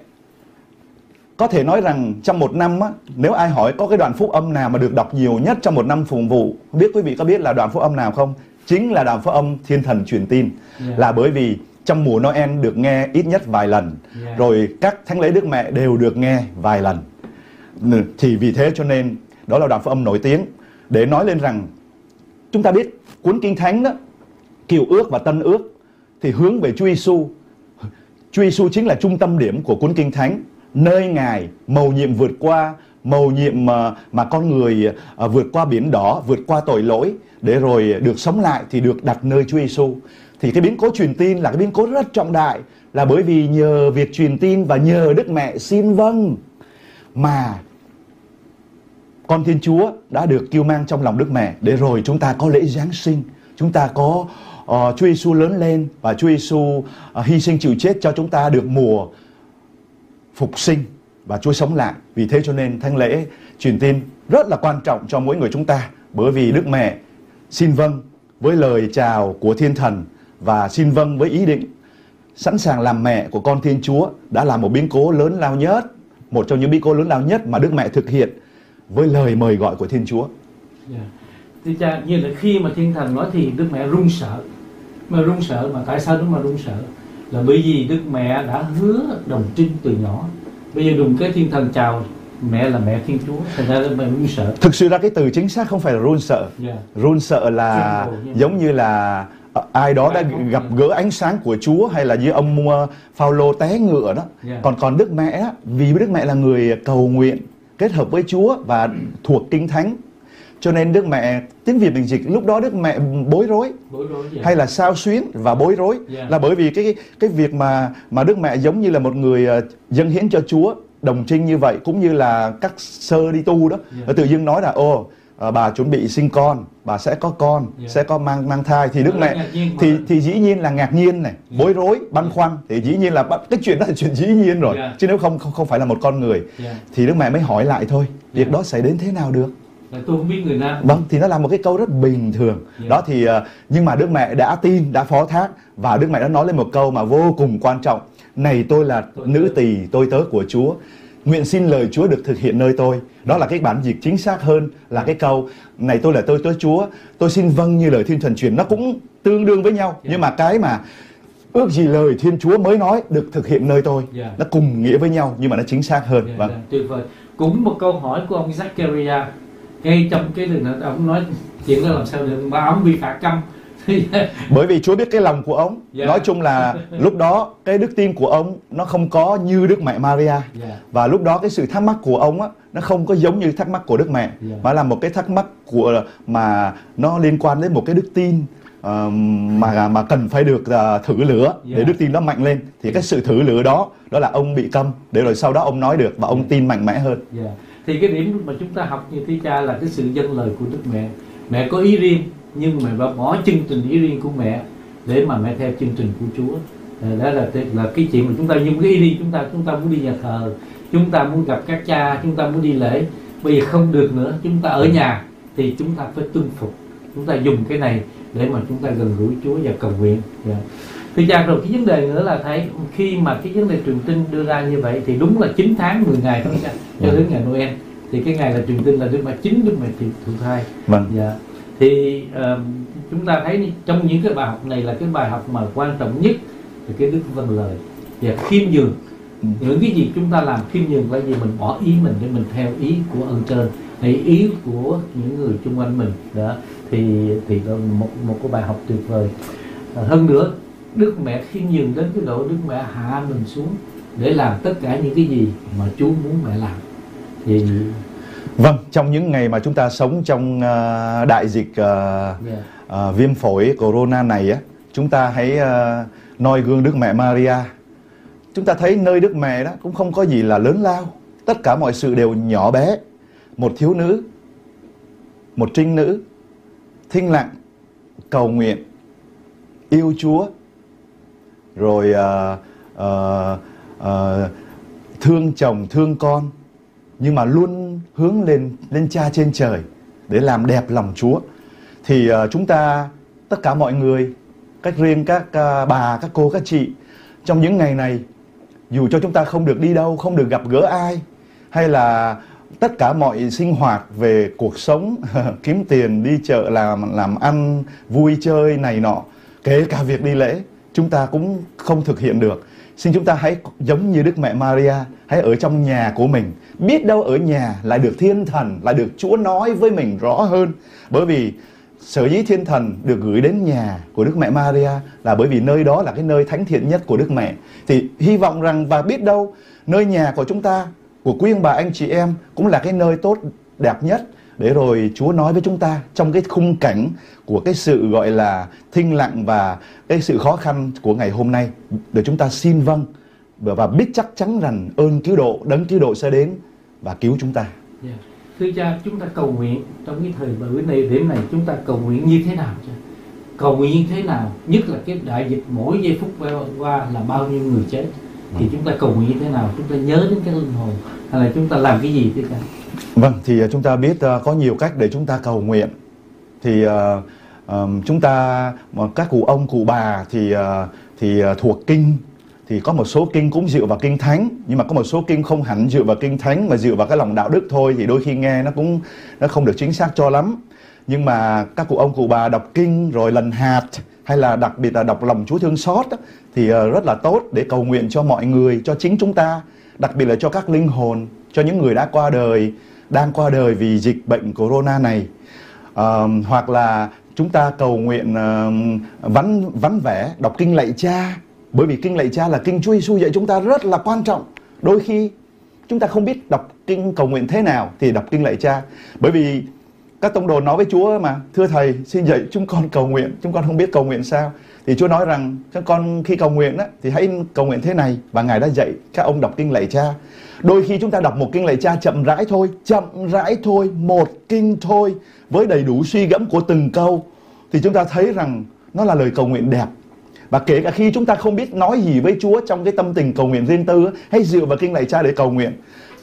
có thể nói rằng trong một năm á, nếu ai hỏi có cái đoạn phúc âm nào mà được đọc nhiều nhất trong một năm phụng vụ, không biết quý vị có biết là đoạn phúc âm nào không? Chính là đoạn phúc âm Thiên Thần truyền tin. Yeah. Là bởi vì trong mùa Noel được nghe ít nhất vài lần, yeah. Rồi các thánh lễ Đức Mẹ đều được nghe vài lần. Thì vì thế cho nên đó là đoạn phúc âm nổi tiếng để nói lên rằng chúng ta biết cuốn Kinh Thánh đó, Cựu Ước và Tân Ước, thì hướng về Chúa Giêsu. Chúa Giêsu chính là trung tâm điểm của cuốn Kinh Thánh, nơi Ngài mầu nhiệm vượt qua, mầu nhiệm mà, mà con người à, vượt qua biển đỏ, vượt qua tội lỗi để rồi được sống lại, thì được đặt nơi Chúa Giêsu. Thì cái biến cố truyền tin là cái biến cố rất trọng đại, là bởi vì nhờ việc truyền tin và nhờ Đức Mẹ xin vâng mà con Thiên Chúa đã được kêu mang trong lòng Đức Mẹ, để rồi chúng ta có lễ Giáng sinh, chúng ta có uh, Chúa Giêsu lớn lên, và Chúa Giêsu uh, hy sinh chịu chết cho chúng ta được mùa phục sinh và Chúa sống lại. Vì thế cho nên thánh lễ truyền tin rất là quan trọng cho mỗi người chúng ta, bởi vì Đức Mẹ xin vâng với lời chào của Thiên Thần và xin vâng với ý định sẵn sàng làm mẹ của con Thiên Chúa đã là một biến cố lớn lao nhất, một trong những biến cố lớn lao nhất mà Đức Mẹ thực hiện với lời mời gọi của Thiên Chúa. Yeah. Thì cha, như là khi mà Thiên Thần nói thì Đức Mẹ run sợ. Mà run sợ mà tại sao Đức Mẹ run sợ? Là bởi vì Đức Mẹ đã hứa đồng trinh từ nhỏ. Bây giờ đùng cái Thiên Thần chào mẹ là mẹ Thiên Chúa, thành ra Đức Mẹ run sợ. Thực sự ra cái từ chính xác không phải là run sợ. Yeah. Run sợ là yeah. giống như là ai đó đã gặp gỡ ánh sáng của Chúa, hay là như ông Phaolô té ngựa đó. Yeah. Còn còn Đức Mẹ, vì Đức Mẹ là người cầu nguyện kết hợp với Chúa và thuộc Kinh Thánh, cho nên Đức Mẹ, tiếng Việt mình dịch lúc đó Đức Mẹ bối rối, bối rối yeah. hay là xao xuyến và bối rối, yeah. là bởi vì cái cái việc mà mà Đức Mẹ giống như là một người dâng hiến cho Chúa đồng trinh như vậy, cũng như là các sơ đi tu đó, yeah. tự dưng nói là ô à, bà chuẩn bị sinh con, bà sẽ có con, yeah. sẽ có mang mang thai, thì Đức Mẹ thì thì dĩ nhiên là ngạc nhiên này, yeah. bối rối, băn khoăn, thì dĩ nhiên là cái chuyện đó là chuyện dĩ nhiên rồi, yeah. chứ nếu không không không phải là một con người, yeah. thì Đức Mẹ mới hỏi lại thôi, việc yeah. đó xảy đến thế nào được? Là tôi không biết người Nam. Vâng, thì nó là một cái câu rất bình thường. Yeah. Đó thì nhưng mà Đức Mẹ đã tin, đã phó thác, và Đức Mẹ đã nói lên một câu mà vô cùng quan trọng: này, tôi là tôi nữ tỳ, tôi tớ của Chúa, nguyện xin lời Chúa được thực hiện nơi tôi. Đó là cái bản dịch chính xác hơn là cái câu này, tôi là tôi tớ Chúa, tôi xin vâng như lời Thiên Thần truyền. Nó cũng tương đương với nhau, yeah. nhưng mà cái mà ước gì lời Thiên Chúa mới nói được thực hiện nơi tôi, yeah. nó cùng nghĩa với nhau, nhưng mà nó chính xác hơn. Yeah, vâng. yeah, tuyệt vời. Cũng một câu hỏi của ông Zachariah, ngay trong cái đường ông nói chuyện đó làm sao được, mà ông bị phạt câm Bởi vì Chúa biết cái lòng của ông. Yeah. Nói chung là lúc đó cái đức tin của ông nó không có như Đức Mẹ Maria. Yeah. Và lúc đó cái sự thắc mắc của ông á, nó không có giống như thắc mắc của Đức Mẹ. Yeah. Mà là một cái thắc mắc của mà nó liên quan đến một cái đức tin uh, mà mà cần phải được uh, thử lửa để Yeah. đức tin nó mạnh lên. Thì cái sự thử lửa đó, đó là ông bị câm, để rồi sau đó ông nói được và ông tin mạnh mẽ hơn. Yeah. Thì cái điểm mà chúng ta học như thế cha là cái sự dâng lời của Đức Mẹ. Mẹ có ý riêng nhưng mà bỏ chương trình ý riêng của mẹ để mà mẹ theo chương trình của Chúa. Đó là là cái chuyện mà chúng ta dùng cái ý riêng, chúng ta chúng ta muốn đi nhà thờ, chúng ta muốn gặp các cha, chúng ta muốn đi lễ, bây giờ không được nữa, chúng ta ở nhà thì chúng ta phải tuân phục, chúng ta dùng cái này để mà chúng ta gần gũi Chúa và cầu nguyện. Yeah. Thì cha, rồi cái vấn đề nữa là thấy khi mà cái vấn đề truyền tin đưa ra như vậy thì đúng là chín tháng mười ngày thôi cha, cho đến ngày Noel thì cái ngày là truyền tin là Đức Mẹ chính Đức Mẹ thụ thai. Vâng. Dạ. Thì uh, chúng ta thấy trong những cái bài học này là cái bài học mà quan trọng nhất là cái đức vâng lời và khiêm nhường. Ừ. Những cái gì chúng ta làm khiêm nhường là gì, mình bỏ ý mình để mình theo ý của ơn trên hay ý của những người xung quanh mình. Đó thì thì một một cái bài học tuyệt vời. À, hơn nữa Đức Mẹ khiêm nhường đến cái độ Đức Mẹ hạ mình xuống để làm tất cả những cái gì mà Chúa muốn mẹ làm. Thì vâng, trong những ngày mà chúng ta sống trong uh, đại dịch uh, yeah. uh, viêm phổi corona này á, chúng ta hãy uh, noi gương Đức Mẹ Maria. Chúng ta thấy nơi Đức Mẹ đó cũng không có gì là lớn lao, tất cả mọi sự đều nhỏ bé. Một thiếu nữ, một trinh nữ, thinh lặng, cầu nguyện, yêu Chúa, rồi uh, uh, uh, thương chồng, thương con, nhưng mà luôn hướng lên lên Cha trên trời để làm đẹp lòng Chúa. Thì uh, chúng ta, tất cả mọi người, cách riêng các uh, bà, các cô, các chị, trong những ngày này, dù cho chúng ta không được đi đâu, không được gặp gỡ ai, hay là tất cả mọi sinh hoạt về cuộc sống, kiếm tiền, đi chợ, làm làm ăn, vui chơi này nọ, kể cả việc đi lễ, chúng ta cũng không thực hiện được. Xin chúng ta hãy giống như Đức Mẹ Maria, hãy ở trong nhà của mình. Biết đâu ở nhà lại được thiên thần, lại được Chúa nói với mình rõ hơn. Bởi vì sở dĩ thiên thần được gửi đến nhà của Đức Mẹ Maria là bởi vì nơi đó là cái nơi thánh thiện nhất của Đức Mẹ. Thì hy vọng rằng và biết đâu nơi nhà của chúng ta, của quý ông bà anh chị em cũng là cái nơi tốt đẹp nhất để rồi Chúa nói với chúng ta trong cái khung cảnh của cái sự gọi là thinh lặng và cái sự khó khăn của ngày hôm nay, để chúng ta xin vâng và biết chắc chắn rằng ơn cứu độ, đấng cứu độ sẽ đến và cứu chúng ta. Yeah. Thưa cha, chúng ta cầu nguyện trong cái thời buổi này, điểm này chúng ta cầu nguyện như thế nào cha? Cầu nguyện như thế nào? Nhất là cái đại dịch mỗi giây phút qua là bao nhiêu người chết, thì chúng ta cầu nguyện như thế nào? Chúng ta nhớ đến cái linh hồn hay là chúng ta làm cái gì thưa cha? Vâng, thì chúng ta biết uh, có nhiều cách để chúng ta cầu nguyện. Thì uh, um, chúng ta, các cụ ông, cụ bà thì uh, thì uh, thuộc kinh, thì có một số kinh cũng dựa vào kinh thánh, nhưng mà có một số kinh không hẳn dựa vào kinh thánh mà dựa vào cái lòng đạo đức thôi, thì đôi khi nghe nó cũng nó không được chính xác cho lắm. Nhưng mà các cụ ông, cụ bà đọc kinh rồi lần hạt, hay là đặc biệt là đọc lòng Chúa thương xót đó, thì uh, rất là tốt để cầu nguyện cho mọi người, cho chính chúng ta, đặc biệt là cho các linh hồn, cho những người đã qua đời, đang qua đời vì dịch bệnh corona này. Uh, hoặc là chúng ta cầu nguyện uh, vắn vắn vẻ đọc kinh lạy Cha, bởi vì kinh lạy Cha là kinh Chúa Giêsu dạy chúng ta rất là quan trọng. Đôi khi chúng ta không biết đọc kinh cầu nguyện thế nào thì đọc kinh lạy Cha, bởi vì các tông đồ nói với Chúa mà: thưa thầy, xin dạy chúng con cầu nguyện, chúng con không biết cầu nguyện sao. Thì Chúa nói rằng các con khi cầu nguyện á, thì hãy cầu nguyện thế này, và Ngài đã dạy các ông đọc kinh lạy Cha. Đôi khi chúng ta đọc một kinh lạy Cha chậm rãi thôi, chậm rãi thôi, một kinh thôi, với đầy đủ suy gẫm của từng câu, thì chúng ta thấy rằng nó là lời cầu nguyện đẹp. Và kể cả khi chúng ta không biết nói gì với Chúa trong cái tâm tình cầu nguyện riêng tư, hãy dựa vào kinh lạy Cha để cầu nguyện.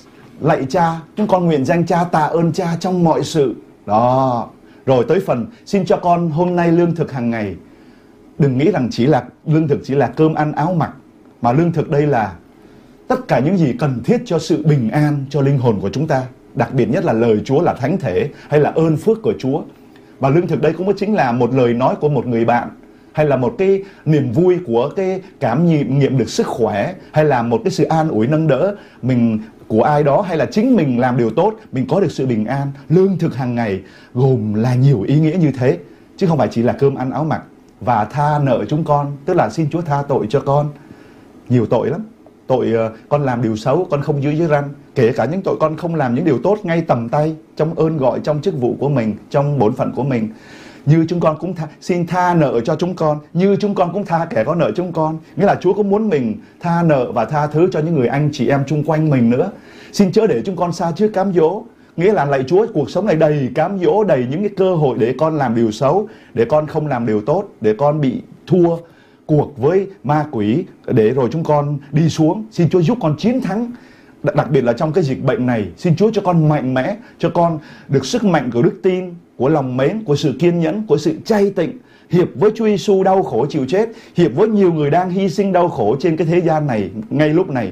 Lạy Cha, chúng con nguyện danh Cha, tạ ơn Cha trong mọi sự. Đó. Rồi tới phần xin cho con hôm nay lương thực hàng ngày. Đừng nghĩ rằng chỉ là lương thực chỉ là cơm ăn áo mặc, mà lương thực đây là tất cả những gì cần thiết cho sự bình an cho linh hồn của chúng ta. Đặc biệt nhất là lời Chúa là thánh thể, hay là ơn phước của Chúa. Và lương thực đây cũng chính là một lời nói của một người bạn, hay là một cái niềm vui của cái cảm nghiệm, nghiệm được sức khỏe, hay là một cái sự an ủi nâng đỡ mình của ai đó, hay là chính mình làm điều tốt, mình có được sự bình an. Lương thực hàng ngày gồm là nhiều ý nghĩa như thế, chứ không phải chỉ là cơm ăn áo mặc. và tha nợ chúng con, tức là xin Chúa tha tội cho con. Nhiều tội lắm. Tội uh, con làm điều xấu, con không giữ giới răn, kể cả những tội con không làm những điều tốt ngay tầm tay, trong ơn gọi, trong chức vụ của mình, trong bổn phận của mình. Như chúng con cũng tha, xin tha nợ cho chúng con, như chúng con cũng tha kẻ có nợ chúng con. Nghĩa là Chúa cũng muốn mình tha nợ và tha thứ cho những người anh chị em chung quanh mình nữa. Xin chớ để chúng con xa trước cám dỗ. Nghĩa là lạy Chúa, cuộc sống này đầy cám dỗ, đầy những cái cơ hội để con làm điều xấu, để con không làm điều tốt, để con bị thua cuộc với ma quỷ, để rồi chúng con đi xuống. Xin Chúa giúp con chiến thắng, đặc biệt là trong cái dịch bệnh này. Xin Chúa cho con mạnh mẽ, cho con được sức mạnh của đức tin, của lòng mến, của sự kiên nhẫn, của sự chay tịnh, hiệp với Chúa Giêsu đau khổ chịu chết, hiệp với nhiều người đang hy sinh đau khổ trên cái thế gian này ngay lúc này.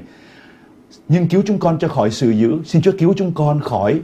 Nhưng cứu chúng con cho khỏi sự dữ. Xin Chúa cứu chúng con khỏi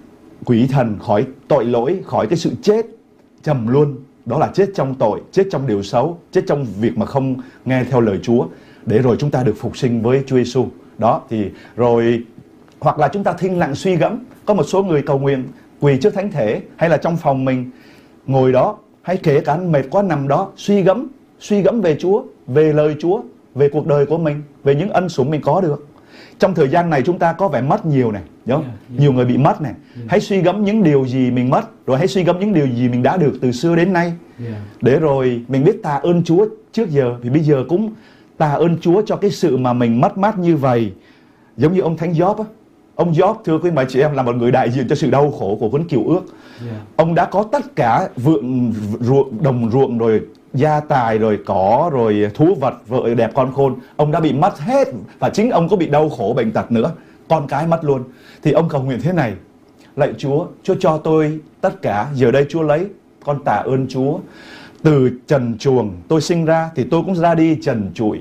quỷ thần, khỏi tội lỗi, khỏi cái sự chết trầm luân. Đó là chết trong tội, chết trong điều xấu, chết trong việc mà không nghe theo lời Chúa, để rồi chúng ta được phục sinh với Chúa Giêsu. Đó thì rồi, hoặc là chúng ta thinh lặng suy gẫm. Có một số người cầu nguyện quỳ trước thánh thể, hay là trong phòng mình ngồi đó, hay kể cả mệt quá nằm đó suy gẫm, suy gẫm về Chúa, về lời Chúa, về cuộc đời của mình, về những ân sủng mình có được. Trong thời gian này chúng ta có vẻ mất nhiều này, đúng không? Yeah, yeah. Nhiều người bị mất này. Yeah. Hãy suy gẫm những điều gì mình mất, rồi hãy suy gẫm những điều gì mình đã được từ xưa đến nay. Yeah. Để rồi mình biết tạ ơn Chúa trước giờ, thì bây giờ cũng tạ ơn Chúa cho cái sự mà mình mất mát như vậy. Giống như ông Thánh Gióp á. Ông Gióp, thưa quý bà chị em, là một người đại diện cho sự đau khổ của cuốn Cựu Ước. Yeah. Ông đã có tất cả vượng ruộng, đồng ruộng, rồi gia tài, rồi cỏ, rồi thú vật, vợ đẹp con khôn. Ông đã bị mất hết, và chính ông có bị đau khổ bệnh tật nữa, con cái mất luôn. Thì ông cầu nguyện thế này: lạy Chúa, Chúa cho tôi tất cả, giờ đây Chúa lấy, con tạ ơn Chúa. Từ trần truồng tôi sinh ra thì tôi cũng ra đi trần trụi.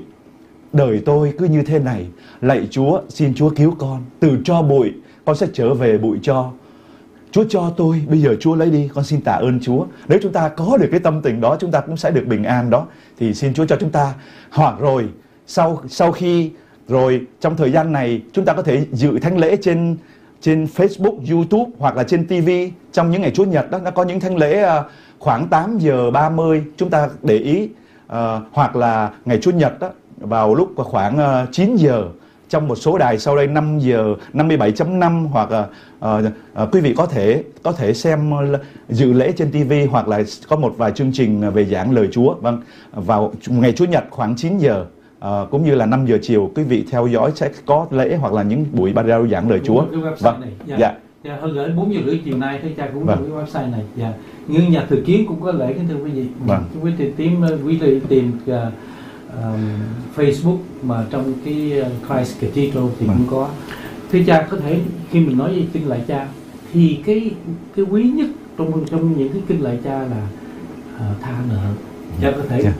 Đời tôi cứ như thế này, lạy Chúa, xin Chúa cứu con. Từ tro bụi con sẽ trở về bụi tro. Chúa cho tôi, bây giờ Chúa lấy đi, con xin tạ ơn Chúa. Nếu chúng ta có được cái tâm tình đó, chúng ta cũng sẽ được bình an đó. Thì xin Chúa cho chúng ta. Hoặc rồi sau sau khi rồi trong thời gian này, chúng ta có thể dự thánh lễ trên trên Facebook, YouTube, hoặc là trên ti vi. Trong những ngày Chúa Nhật đó, nó có những thánh lễ uh, khoảng tám giờ ba mươi, chúng ta để ý. Uh, hoặc là ngày Chúa Nhật đó, vào lúc khoảng uh, chín giờ, trong một số đài sau đây năm giờ năm mươi bảy chấm năm, hoặc uh, uh, quý vị có thể có thể xem uh, dự lễ trên ti vi, hoặc là có một vài chương trình về giảng lời Chúa. Vâng, vào ngày Chủ nhật khoảng chín giờ, uh, cũng như là năm giờ chiều, quý vị theo dõi sẽ có lễ hoặc là những buổi ba rao giảng lời Chúa. Vâng, này. Dạ. Dạ. Dạ, hơn nữa bốn giờ rưỡi chiều nay thầy cha cũng có cái website này. Dạ. Nhưng nhà thờ Kiến cũng có lễ, kính thưa quý vị. Vâng. Quý vị tìm quý vị tìm uh, Um, Facebook mà trong cái Christ Cathedral thì vâng. cũng có. Thưa cha, có thể khi mình nói về kinh lạy cha thì cái cái quý nhất trong trong những cái kinh lạy cha là uh, tha nợ. Cha có thể yeah.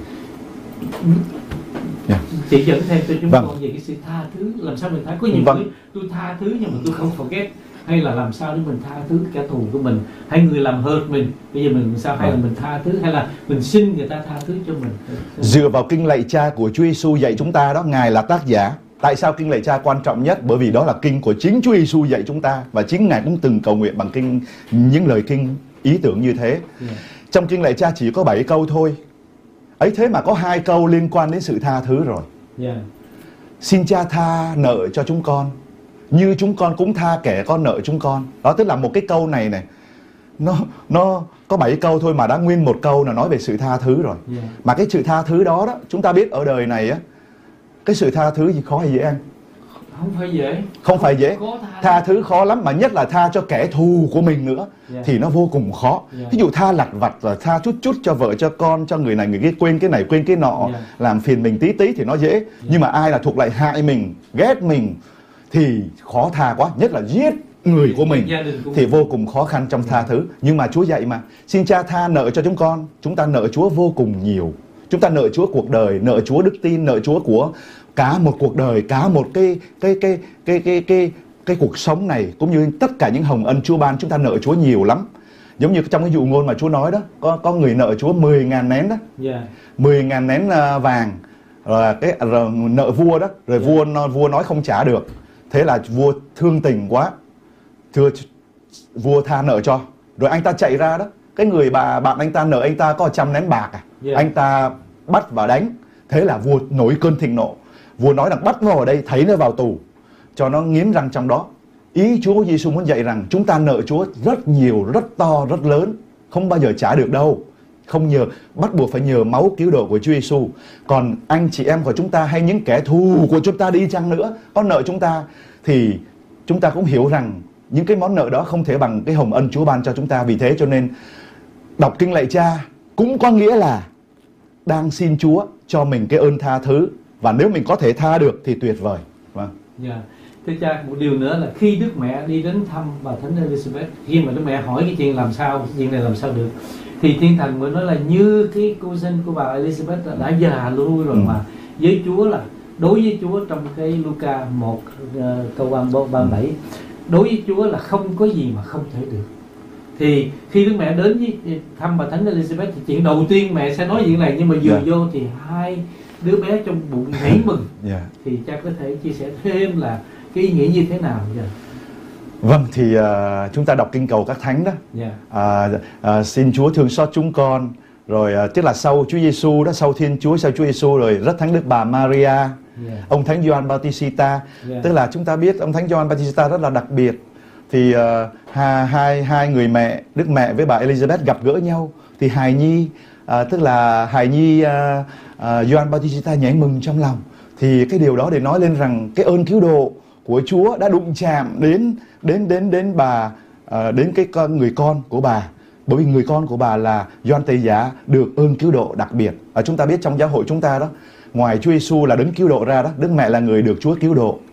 Yeah. chỉ dẫn thêm cho chúng vâng. con về cái sự tha thứ, làm sao mình tha. Có nhiều vâng. người tôi tha thứ nhưng mà tôi không forget, hay là làm sao để mình tha thứ kẻ thù của mình, hay người làm hurt mình, bây giờ mình sao, hay là mình tha thứ, hay là mình xin người ta tha thứ cho mình. Dựa vào kinh lạy cha của Chúa Giêsu dạy chúng ta đó, Ngài là tác giả. Tại sao kinh lạy cha quan trọng nhất? Bởi vì đó là kinh của chính Chúa Giêsu dạy chúng ta, và chính Ngài cũng từng cầu nguyện bằng kinh, những lời kinh ý tưởng như thế. Yeah. Trong kinh lạy cha chỉ có bảy câu thôi, ấy thế mà có hai câu liên quan đến sự tha thứ rồi. Yeah. Xin Cha tha nợ cho chúng con, như chúng con cũng tha kẻ có nợ chúng con. Đó, tức là một cái câu này này, nó nó có bảy câu thôi mà đã nguyên một câu là nói về sự tha thứ rồi. Yeah. Mà cái sự tha thứ đó đó, chúng ta biết ở đời này á, cái sự tha thứ gì khó hay dễ anh? Không phải dễ. Không phải dễ. Tha, tha thứ khó lắm, mà nhất là tha cho kẻ thù của mình nữa. Yeah. Thì nó vô cùng khó. Yeah. Ví dụ tha lặt vặt, rồi tha chút chút cho vợ cho con, cho người này người kia, quên cái này quên cái nọ, yeah. làm phiền mình tí tí thì nó dễ. Yeah. Nhưng mà ai là thuộc lại hại mình, ghét mình thì khó tha quá, nhất là giết người của mình thì vô cùng khó khăn trong tha thứ. Nhưng mà Chúa dạy mà, xin Cha tha nợ cho chúng con. Chúng ta nợ Chúa vô cùng nhiều. Chúng ta nợ Chúa cuộc đời, nợ Chúa đức tin, nợ Chúa của cả một cuộc đời, cả một cái cái cái cái cái cái cái cuộc sống này, cũng như tất cả những hồng ân Chúa ban. Chúng ta nợ Chúa nhiều lắm. Giống như trong cái dụ ngôn mà Chúa nói đó, có có người nợ Chúa mười ngàn nén đó, yeah. mười ngàn nén uh, vàng, rồi cái rồi nợ vua đó, rồi yeah. vua nó, vua nói không trả được. Thế là vua thương tình quá, thưa vua tha nợ cho. Rồi anh ta chạy ra đó, cái người bà bạn anh ta nợ anh ta có trăm nén bạc à, Yeah. anh ta bắt và đánh. Thế là vua nổi cơn thịnh nộ. Vua nói rằng bắt nó vào đây, thấy nó vào tù, cho nó nghiến răng trong đó. Ý Chúa Giêsu muốn dạy rằng chúng ta nợ Chúa rất nhiều, rất to, rất lớn, không bao giờ trả được đâu. Không nhờ, bắt buộc phải nhờ máu cứu độ của Chúa Giêsu. Còn anh chị em của chúng ta hay những kẻ thù của chúng ta đi chăng nữa có nợ chúng ta, thì chúng ta cũng hiểu rằng những cái món nợ đó không thể bằng cái hồng ân Chúa ban cho chúng ta. Vì thế cho nên đọc kinh lạy Cha cũng có nghĩa là đang xin Chúa cho mình cái ơn tha thứ, và nếu mình có thể tha được thì tuyệt vời. Vâng. Yeah. Thưa cha, một điều nữa là khi Đức Mẹ đi đến thăm bà Thánh Elizabeth, khi mà Đức Mẹ hỏi cái chuyện làm sao, chuyện này làm sao được, thì Thiên Thần mới nói là như cái cô sinh của bà Elizabeth đã già lui rồi, ừ. mà với Chúa là đối với Chúa trong cái Luca một uh, câu ba mươi bảy, đối với Chúa là không có gì mà không thể được. Thì khi Đức Mẹ đến với thăm bà Thánh Elizabeth thì chuyện đầu tiên mẹ sẽ nói chuyện này, nhưng mà vừa yeah. vô thì hai đứa bé trong bụng nhảy mừng. Yeah. Thì cha có thể chia sẻ thêm là cái ý nghĩa như thế nào? Yeah. Vâng, thì uh, chúng ta đọc kinh cầu các thánh đó. Yeah. Uh, uh, xin Chúa thương xót chúng con. Rồi uh, tức là sau Chúa Giêsu đó, sau Thiên Chúa, sau Chúa Giêsu rồi rất thánh Đức Bà Maria, yeah. ông Thánh Gioan Bautista. Yeah. Tức là chúng ta biết ông Thánh Gioan Bautista rất là đặc biệt. Thì uh, hai, hai, hai người mẹ, Đức Mẹ với bà Elizabeth gặp gỡ nhau. Thì hài nhi, uh, tức là hài nhi uh, uh, Gioan Bautista nhảy mừng trong lòng. Thì cái điều đó để nói lên rằng cái ơn cứu độ của Chúa đã đụng chạm đến đến đến đến bà, uh, đến cái con, người con của bà. Bởi vì người con của bà là Gioan Tẩy Giả được ơn cứu độ đặc biệt. Và chúng ta biết trong giáo hội chúng ta đó, ngoài Chúa Giêsu là đấng cứu độ ra đó, Đức Mẹ là người được Chúa cứu độ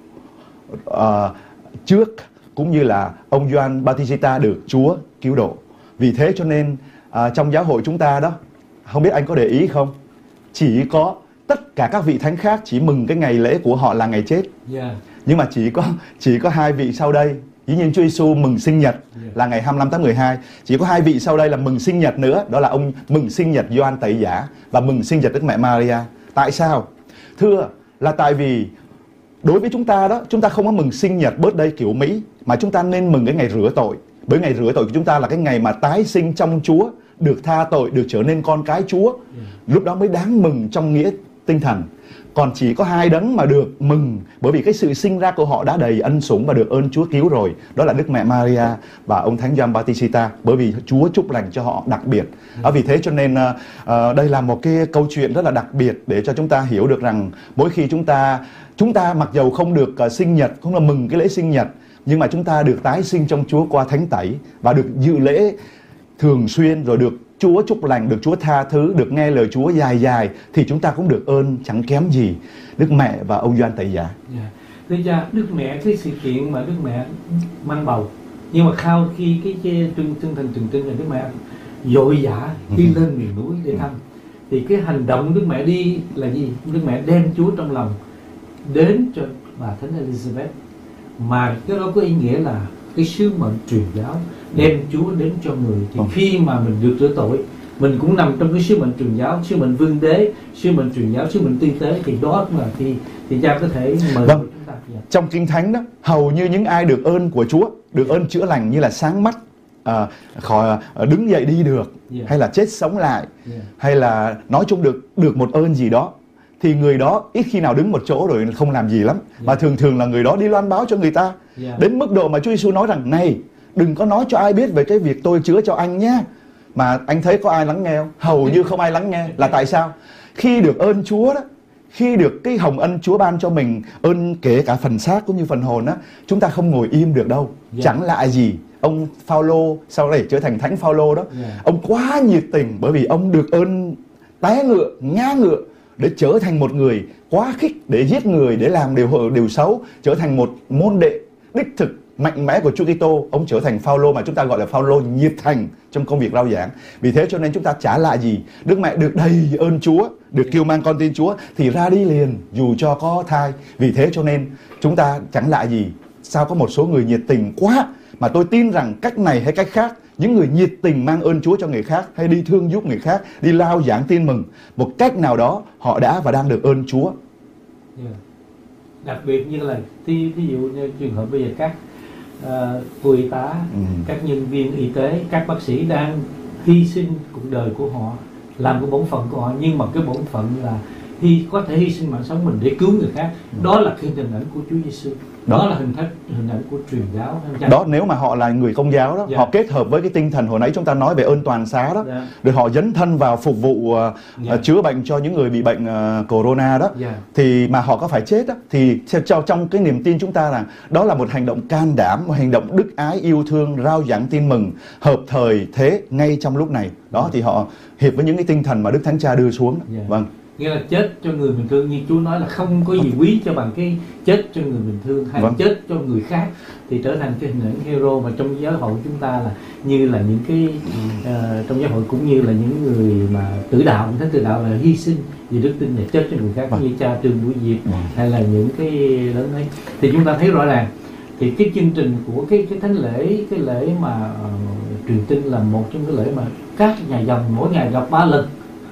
uh, trước, cũng như là ông Gioan Bautista được Chúa cứu độ. Vì thế cho nên à, trong giáo hội chúng ta đó, không biết anh có để ý không, chỉ có tất cả các vị thánh khác chỉ mừng cái ngày lễ của họ là ngày chết. Yeah. Nhưng mà chỉ có chỉ có hai vị sau đây, dĩ nhiên Chúa Giêsu mừng sinh nhật yeah. là ngày hai mươi lăm tháng mười hai. Chỉ có hai vị sau đây là mừng sinh nhật nữa, đó là ông mừng sinh nhật Gioan Tẩy Giả và mừng sinh nhật Đức Mẹ Maria. Tại sao? Thưa là tại vì đối với chúng ta đó, chúng ta không có mừng sinh nhật birthday kiểu Mỹ, mà chúng ta nên mừng cái ngày rửa tội. Bởi ngày rửa tội của chúng ta là cái ngày mà tái sinh trong Chúa, được tha tội, được trở nên con cái Chúa. Lúc đó mới đáng mừng trong nghĩa tinh thần. Còn chỉ có hai đấng mà được mừng, bởi vì cái sự sinh ra của họ đã đầy ân sủng và được ơn Chúa cứu rồi. Đó là Đức Mẹ Maria và ông Thánh Gioan Bautista, bởi vì Chúa chúc lành cho họ đặc biệt. À, vì thế cho nên uh, đây là một cái câu chuyện rất là đặc biệt để cho chúng ta hiểu được rằng mỗi khi chúng ta Chúng ta mặc dầu không được uh, sinh nhật, không là mừng cái lễ sinh nhật, nhưng mà chúng ta được tái sinh trong Chúa qua thánh tẩy và được dự lễ thường xuyên, rồi được Chúa chúc lành, được Chúa tha thứ, được nghe lời Chúa dài dài, thì chúng ta cũng được ơn chẳng kém gì Đức Mẹ và ông Gioan Tẩy Giả. Yeah. Thưa cha, Đức Mẹ, cái sự kiện mà Đức Mẹ mang bầu, nhưng mà sau khi cái chương chương trình trường trinh là Đức Mẹ vội vã đi lên miền núi để thăm, thì cái hành động Đức Mẹ đi là gì? Đức Mẹ đem Chúa trong lòng đến cho bà Thánh Elizabeth, mà cái đó có ý nghĩa là cái sứ mệnh truyền giáo, đem Chúa đến cho người. Thì khi mà mình được rửa tội, mình cũng nằm trong cái sứ mệnh truyền giáo, sứ mệnh vương đế, sứ mệnh truyền giáo, sứ mệnh ty tế. Thì đó cũng là thì thì cha có thể mời vâng. chúng ta. Yeah. Trong Kinh Thánh đó, hầu như những ai được ơn của Chúa, được ơn chữa lành như là sáng mắt, à, khỏi à, đứng dậy đi được, yeah. hay là chết sống lại, yeah. hay là nói chung được được một ơn gì đó, thì người đó ít khi nào đứng một chỗ rồi không làm gì lắm, yeah. mà thường thường là người đó đi loan báo cho người ta, yeah. đến mức độ mà Chúa Giêsu nói rằng này, đừng có nói cho ai biết về cái việc tôi chữa cho anh nhé. Mà anh thấy có ai lắng nghe không? Hầu như không ai lắng nghe. Là tại sao? Khi được ơn Chúa đó, khi được cái hồng ân Chúa ban cho mình, ơn kể cả phần xác cũng như phần hồn á, chúng ta không ngồi im được đâu. Yeah. Chẳng lạ gì ông Phaolô sau này trở thành Thánh Phaolô đó, yeah. ông quá nhiệt tình bởi vì ông được ơn té ngựa, ngã ngựa để trở thành một người quá khích, để giết người, để làm điều điều xấu, trở thành một môn đệ đích thực mạnh mẽ của Chúa Kitô. Ông trở thành Phaolô mà chúng ta gọi là Phaolô nhiệt thành trong công việc rao giảng. Vì thế cho nên chúng ta chả lạ gì Đức Mẹ được đầy ơn Chúa, được kêu mang con tin Chúa thì ra đi liền dù cho có thai. Vì thế cho nên chúng ta chẳng lạ gì sao có một số người nhiệt tình quá, mà tôi tin rằng cách này hay cách khác, những người nhiệt tình mang ơn Chúa cho người khác, hay đi thương giúp người khác, đi lao giảng tin mừng, một cách nào đó họ đã và đang được ơn Chúa. Yeah. Đặc biệt như là ví dụ như trường hợp bây giờ các uh, cô y tá, ừ. các nhân viên y tế, các bác sĩ đang hy sinh cuộc đời của họ, làm cái bổn phận của họ, nhưng mà cái bổn phận là hy có thể hy sinh mạng sống mình để cứu người khác. Đó là cái hình ảnh của Chúa Giêsu. Đó, đó là hình thức hình ảnh của truyền giáo. Đó, nếu mà họ là người Công giáo đó, yeah. họ kết hợp với cái tinh thần hồi nãy chúng ta nói về ơn toàn xá đó, yeah. rồi họ dấn thân vào phục vụ uh, yeah. uh, chữa bệnh cho những người bị bệnh uh, corona đó, yeah. thì mà họ có phải chết đó, thì theo trong cái niềm tin chúng ta là đó là một hành động can đảm, một hành động đức ái, yêu thương, rao giảng tin mừng hợp thời thế ngay trong lúc này. Đó, yeah. thì họ hiệp với những cái tinh thần mà Đức Thánh Cha đưa xuống. Yeah. Vâng. Nghĩa là chết cho người bình thường, như Chúa nói là không có gì quý cho bằng cái chết cho người bình thường hay vâng. chết cho người khác, thì trở thành cái hình ảnh hero mà trong giáo hội chúng ta là như là những cái uh, trong giáo hội cũng như là những người mà tử đạo, thánh tử đạo là hy sinh vì đức tin để chết cho người khác, vâng. như cha Trương Bửu Diệp vâng. hay là những cái lớn đấy, thì chúng ta thấy rõ ràng thì cái chương trình của cái cái thánh lễ, cái lễ mà uh, truyền tin là một trong cái lễ mà các nhà dòng mỗi ngày gặp ba lần.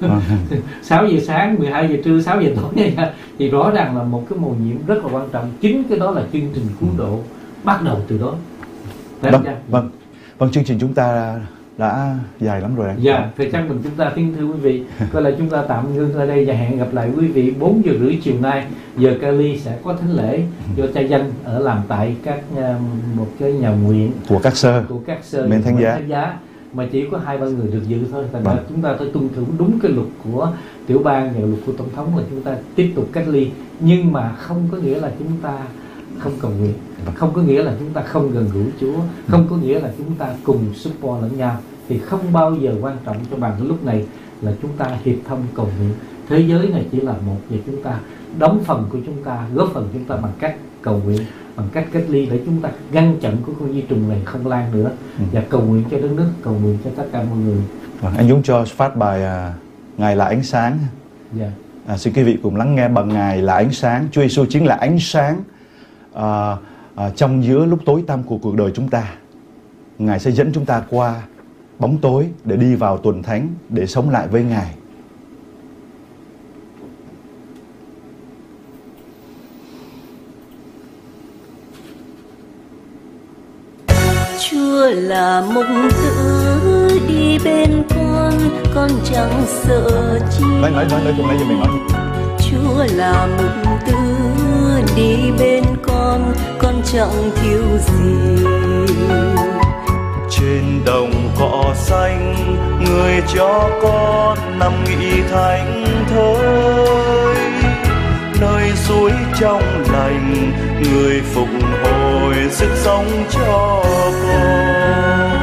sáu giờ sáng, mười hai giờ trưa, sáu giờ tối nha. Thì rõ ràng là một cái mầu nhiệm rất là quan trọng. Chính cái đó là chương trình cứu độ bắt đầu từ đó. Vâng, vâng, vâng, chương trình chúng ta đã dài lắm rồi. Dạ, thời trang mình chúng ta kính thưa quý vị, coi là chúng ta tạm ngưng ở đây và hẹn gặp lại quý vị bốn giờ rưỡi chiều nay giờ Cali sẽ có thánh lễ do cha Danh ở làm tại các một cái nhà nguyện của các sơ của các sơ Mến Thánh Giá. Giá mà chỉ có hai ba người được dự thôi. Thành ra vâng. chúng ta phải tuân thủ đúng cái luật của tiểu bang và luật của tổng thống là chúng ta tiếp tục cách ly, nhưng mà không có nghĩa là chúng ta không cầu nguyện, vâng. không có nghĩa là chúng ta không gần gũi Chúa, không có nghĩa là chúng ta cùng support lẫn nhau. Thì không bao giờ quan trọng cho bằng cái lúc này là chúng ta hiệp thông cầu nguyện. Thế giới này chỉ là một, và chúng ta đóng phần của chúng ta, góp phần chúng ta bằng cách cầu nguyện, bằng cách cách ly để chúng ta ngăn chặn của con vi trùng này không lan nữa, ừ. và cầu nguyện cho đất nước, cầu nguyện cho tất cả mọi người. Vâng, anh Dũng cho phát bài à, Ngài là ánh sáng. Yeah. À, xin quý vị cùng lắng nghe bằng Ngài là ánh sáng. Chúa Giêsu chính là ánh sáng à, à, trong giữa lúc tối tăm của cuộc đời chúng ta. Ngài sẽ dẫn chúng ta qua bóng tối để đi vào tuần thánh, để sống lại với Ngài. Chúa là mục tử đi bên con, con chẳng sợ chi. Nói nói nói nói chung nãy giờ mình nói. Chúa là mục tử đi bên con, con chẳng thiếu gì. Trên đồng cỏ xanh, người cho con nằm nghỉ thánh thơi. Nơi suối trong lành, người phục hồi sức sống cho con.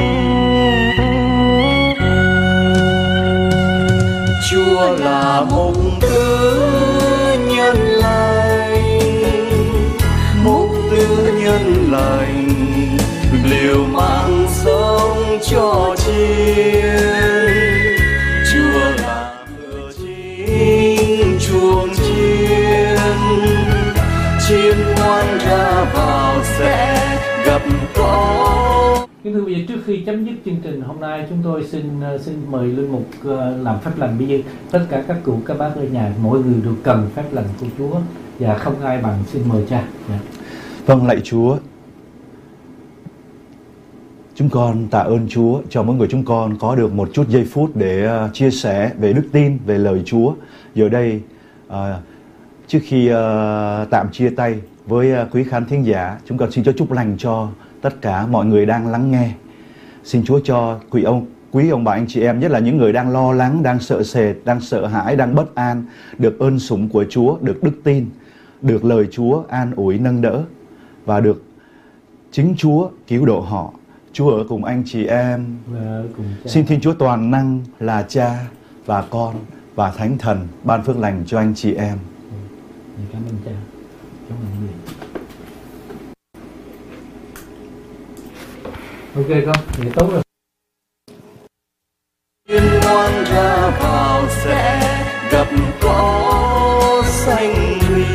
Chúa là mục tử nhân lành, mục tử nhân lành, liều mạng sống cho chiên. Chúa là ngựa chính chuồng chiên, chiên ngoan ra vào sẽ gặp có. Kính thưa quý vị, trước khi chấm dứt chương trình hôm nay, chúng tôi xin xin mời linh mục làm phép lành. Bây giờ tất cả các cụ các bác ở nhà, mỗi người đều cần phép lành của Chúa và không ai bằng. Xin mời cha. Yeah. Vâng, lạy Chúa, chúng con tạ ơn Chúa cho mỗi người chúng con có được một chút giây phút để uh, chia sẻ về đức tin, về lời Chúa. Giờ đây, uh, trước khi uh, tạm chia tay với uh, quý khán thính giả, chúng con xin cho chúc lành cho tất cả mọi người đang lắng nghe. Xin Chúa cho quý ông, quý ông bà anh chị em, nhất là những người đang lo lắng, đang sợ sệt, đang sợ hãi, đang bất an, được ơn sủng của Chúa, được đức tin, được lời Chúa an ủi nâng đỡ, và được chính Chúa cứu độ họ. Chúa ở cùng anh chị em. Cùng xin Thiên Chúa toàn năng là Cha và Con và Thánh Thần ban phước lành cho anh chị em. Cảm ơn Cha. Cảm ơn quý vị. Ok con, thì tốt rồi. Yên ngoan ra vào sẽ gặp có xanh ri.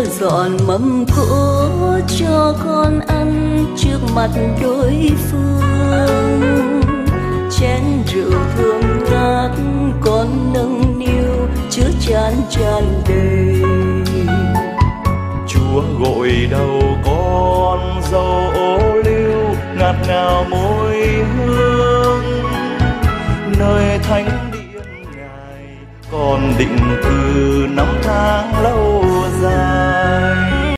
dọn mâm cỗ cho con ăn trước mặt đối phương. Chén rượu thơm ngát con nâng niu chứa chan tràn đầy. Chúa gội đầu con dâu ô liu ngạt ngào môi hương. Nơi thánh điện Ngài còn định cư năm tháng lâu